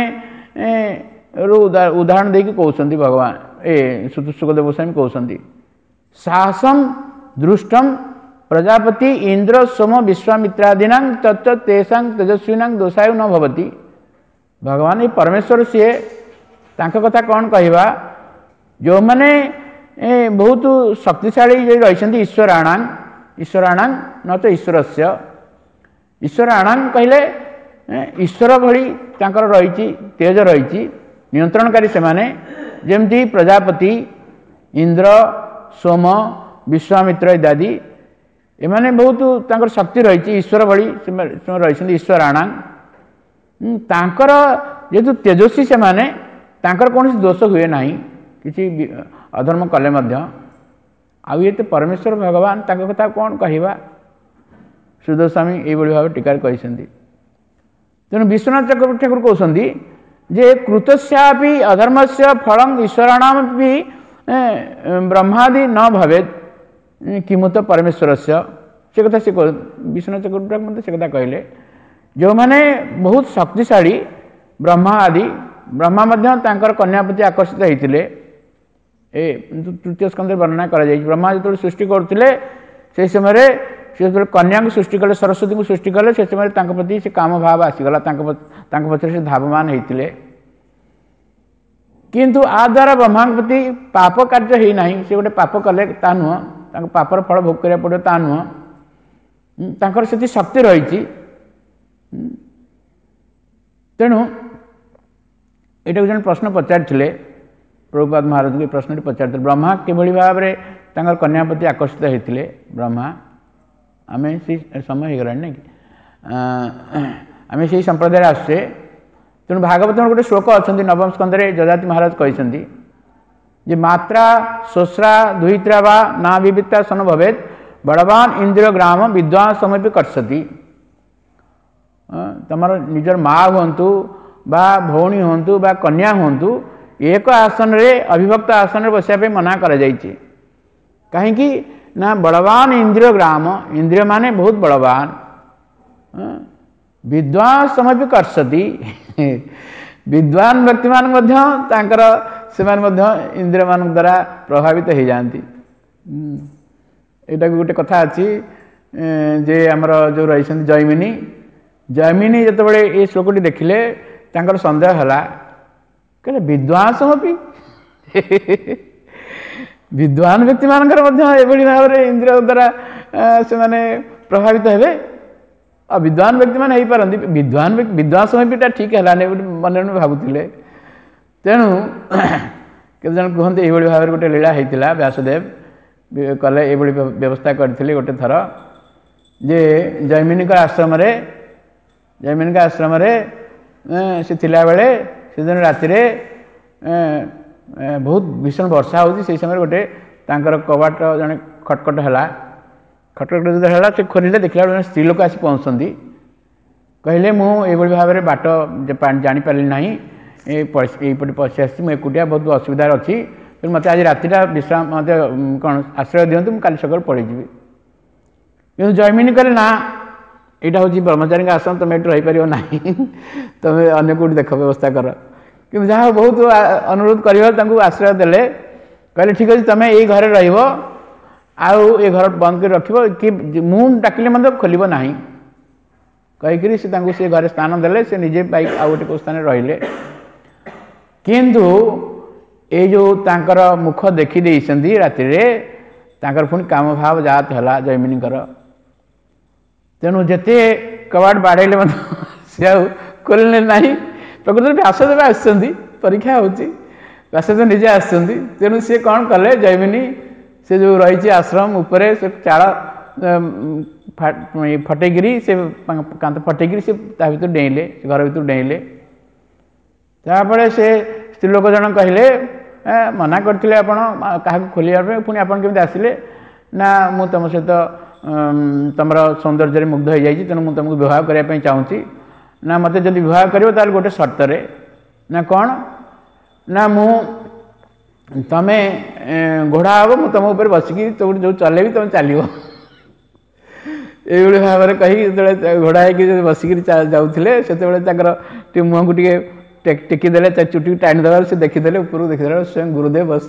उदाहरण देकी कहते भगवान ए सुखदेव गोस्वामी कहते साहसम दृष्टम प्रजापति इंद्र सोम विश्वामित्रादीना तत्त तेषां तेजस्वीना दोषाय न भवति भगवान ये परमेश्वर सी तांका कथा कौन कहवा जो मैंने बहुत शक्तिशाली रही ईश्वराणां ईश्वराणां न तो ईश्वर से ईश्वराणां कहले ईश्वर भली तांकर रही तेज रही नियंत्रणकारी से माने जेमती प्रजापति इंद्र सोम विश्वामित्र इत्यादि एमाने बहुत तांकर शक्ति रही ईश्वर भली रही ईश्वराणां तांकर जेहेतु तेजस्वी से माने तांकर कौन दोष हुए ना किसी अधर्म कले आउ ये तो परमेश्वर भगवान तांका कथा कौन कहवा सुधीर स्वामी ये भाव टीकार कहते तेणु विश्वनाथ चक्रवर्ती ठाकुर कहते जे कृतस्यापि अधर्म से फलम ईश्वराणाम भी ब्रह्मादि न भवेद किमुत परमेश्वर से कथा से विश्वनाथ चक्रवर्ती ठाकुर से कथा कहले जो मैंने बहुत शक्तिशाली ब्रह्मा आदि ब्रह्मा मध्य तांकर कन्या प्रति आकर्षित होते ए तृतीय स्कंद वर्णना करा ब्रह्मा जो सृष्टि करते से समय से जो कन्या को सृष्टि कले सरस्वती को सृष्टि कले से समय प्रति से काम भाव आसीगला पचर से धावमान होते किंतु आ द्वारा ब्रह्मा प्रति पाप कार्य है ना से गोटे पाप कले ता नुह पापर फल भोग करा पड़ो ता नुह से शक्ति रही तेणु यहाँ जन प्रश्न पचारे प्रभुपाद महाराज के प्रश्न पचार ब्रह्मा किभली भाव में कन्या प्रति आकर्षित होते ब्रह्मा आम से समय हो गला ना कि आम से संप्रदाय आसचे तेणु भागवत गोटे श्लोक अच्छा नवम स्कंदे जजाति महाराज कहते मात्रा शोश्रा दुहित्रा वा ना विविधता सन भवेत बड़वान इंद्रिय ग्राम विद्वान समय कर्षति तुम निजर माँ हूँ बा भौणी हूँ बा कन्या हूँ एक आसन रे अभिभक्त आसन रे बसिया मना कर कहीं ना बड़वान इंद्रिय ग्राम इंद्रिय माने बहुत बड़वान विद्वान समय भी कर्षति विद्वान व्यक्ति मान से इंद्रिय मान द्वारा प्रभावित हो जाती यहाँ गोटे कथा अच्छी जे आमर जो रही जैमिनी जैमिनी जिते ये श्लोकटी देखिले सन्देह है कहले विद्वान समपि विद्वान व्यक्ति मानकर भाव में इंद्रिय द्वारा से माने प्रभावित हेबे आ विद्वान व्यक्ति मान हो पारती विद्वान विद्वान समयटा ठीक है मन में भावुले तेणु केते जन कहते ये भाव में गोटे लीला होता व्यासदेव कले ये व्यवस्था करते गोटे थर जे जैमिनी आश्रम जैमिनी आश्रम से थिला बेले से दिन राति बहुत भीषण वर्षा होती से समय गोटे तांकर कबाट जड़े खटखट है खटखट है से खोलिले देखला स्त्री लोक आसी पहुँचती कहले मुझे भाव में बाट जापारि ना यहीपटे पशि आसी मुझे बहुत असुविधा अच्छी फिर मत आज रातिटा विश्राम मत कौन आश्रय दिंतु मुझे काली सकाल पड़ीजी कि जैमिनी कहले ना यहाँ हूँ ब्रह्मचारी आश्रम तुम ये रहीपर ना तुम अन्य कौट देख व्यवस्था कर कि जहाँ बहुत अनुरोध कर आश्रय देले कहले ठीक अच्छे तुम ये घर रही आउ ये घर बंद कर रख कि मुझे डाकिले मतलब खोल ना कहीकि से घर स्थान देले से निजे बाइक आउ गोटे कौ स्थान रहिले किंतु ये जो तांकर मुख देखी राति पुणी काम भाव जात है जैमिनी तेणु जिते कबाट बाड़े सी खोलने ना प्रकृत व्यासदेव आसुँच परीक्षा होती व्यासदेव निजे आसुँच तेणु सी कौन कले जैमिनी से जो रही आश्रम उपरे से चाल फटेगिरी से कांत फटेगिरी से भर डेले घर भर डेले तापर से स्त्री लोक जन कहले मना करते आपण क्या खोलिया पुणी आप आसिले ना मु तुम सहित तुम सौंदर्य मुग्ध हो जाए तेणु मुझे तुमको विवाह करने चाहूँगी ना मत जब विवाह कर गोटे शर्त ना कौन ना मु तमें घोड़ा हम मुझे तुम उपर बसिकी तो जो चलेबी तुम चलो ये भाव में कही जो घोड़ा है बसिक जाऊे से मुँह को टेकिदेले चुटी टाणी देव से देखीदे ऊपर देखीदे स्वयं गुरुदेव बस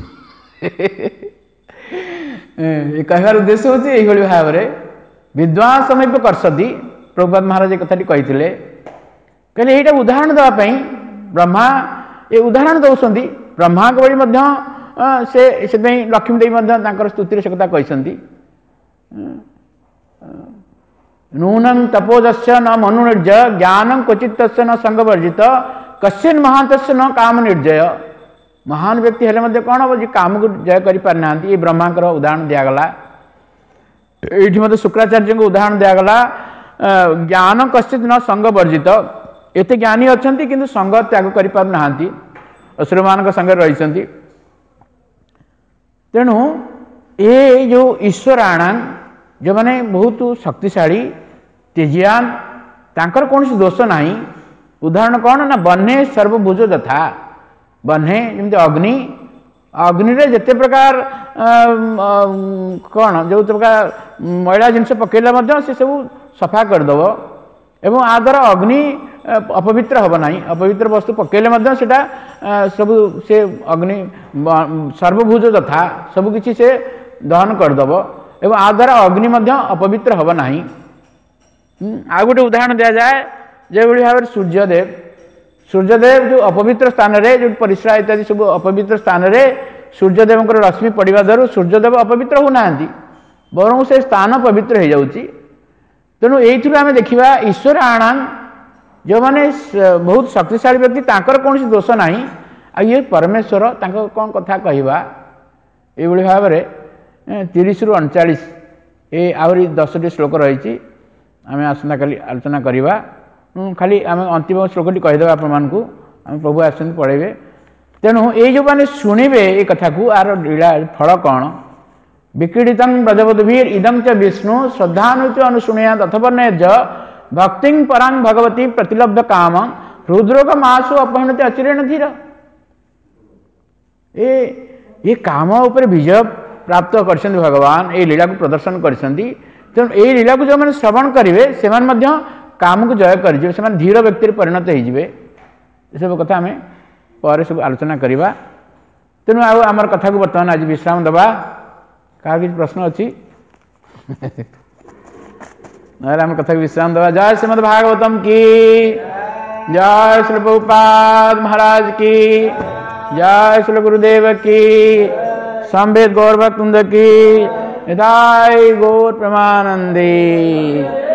कहवार उद्देश्य हूँ यही भाव में विद्वान समीप कर्षति प्रभुपाद महाराज एक कथाटी कहते कहले यहाँ उदाहरण देवाई ब्रह्मा ये उदाहरण दौरान ब्रह्मा को बड़ी से लक्ष्मी देवी स्तुति से कथा कहते नूनं तपोजस्य न मनु निर्जय ज्ञानं क्वचित न संगवर्जित कश्चिन महांतस्य न काम निर्जय महान व्यक्ति हेले कौन हम जी काम को जय कर पारना ये ब्रह्मा उदाहरण दिगला ये मत शुक्राचार्य को उदाहरण दिगला ज्ञान कश्चित न संग वर्जित एत ज्ञानी अच्छा किंतु संग त्याग कर पारना असुर मान संगे रही तेणु ये जो ईश्वराणां जो मैंने बहुत शक्तिशाली तेजियान तांकर कौन सी दोष ना उदाहरण कौन ना बन्हे सर्वभुज तथा बन्हे जमी अग्नि अग्नि रे जिते प्रकार कौन जो प्रकार मैला जिनस पकड़ा से सब सफा करदेव एवं आ द्वारा अग्नि अपवित्र हम ना अपवित्र वस्तु पकड़े से सब से अग्नि सर्वभुज तथा सबकि से दहन करदेव एवं आ द्वारा अग्नि अपवित्र हम ना। आ गोटे उदाहरण दि जाए जो भाव में सूर्यदेव सूर्यदेव जो अपवित्र स्थान में जो परिश्रा इत्यादि सब अपवित्र स्थान में सूर्यदेव रश्मि पड़ा द्वारा सूर्यदेव अपवित्र होना बरং से स्थान पवित्र हो जाऊँगी। तेणु ये आम देखा ईश्वर आणान जो मैंने बहुत शक्तिशाली व्यक्ति तांकर कौन दोष ना आ ये परमेश्वर कौन कथा कहवा ये भाव में तीस रु अड़चाश ये आहरी दस टी श्लोक रही आम आसंता काली आलोचना करवा। खाली आम अंतिम श्लोकटी कहीदे आपण मानक आम प्रभु आस पढ़े। तेणु ये जो मैंने शुणे ये कथा को आर लीला फल कौन विक्रीडित ब्रजवधूर इदं च विष्णु श्रद्धानुच अनुशुणया तथवर्णय भक्ति परांग भगवती प्रतिलब्ध काम हृद्रोग मासु अपहरणते अचिरेण धीर। ये ये काम उपर विजय प्राप्त कर भगवान ये लीला को प्रदर्शन कर। तेणु ये लीला को जो मैंने श्रवण करेंगे से काम को जय कर धीर व्यक्ति परिणत होते सब कथा आम पर सब आलोचना करवा। तेणु आमर कथा को बर्तमान आज विश्राम दबा। क्या कि प्रश्न अच्छी आम कथा को विश्राम दबा। जय श्रीमद् भागवतम की जय श्री प्रभुपाद महाराज की जय श्री गुरुदेव की संवेद गौर भक्तवृंद की निताय गौर प्रेमानंदी।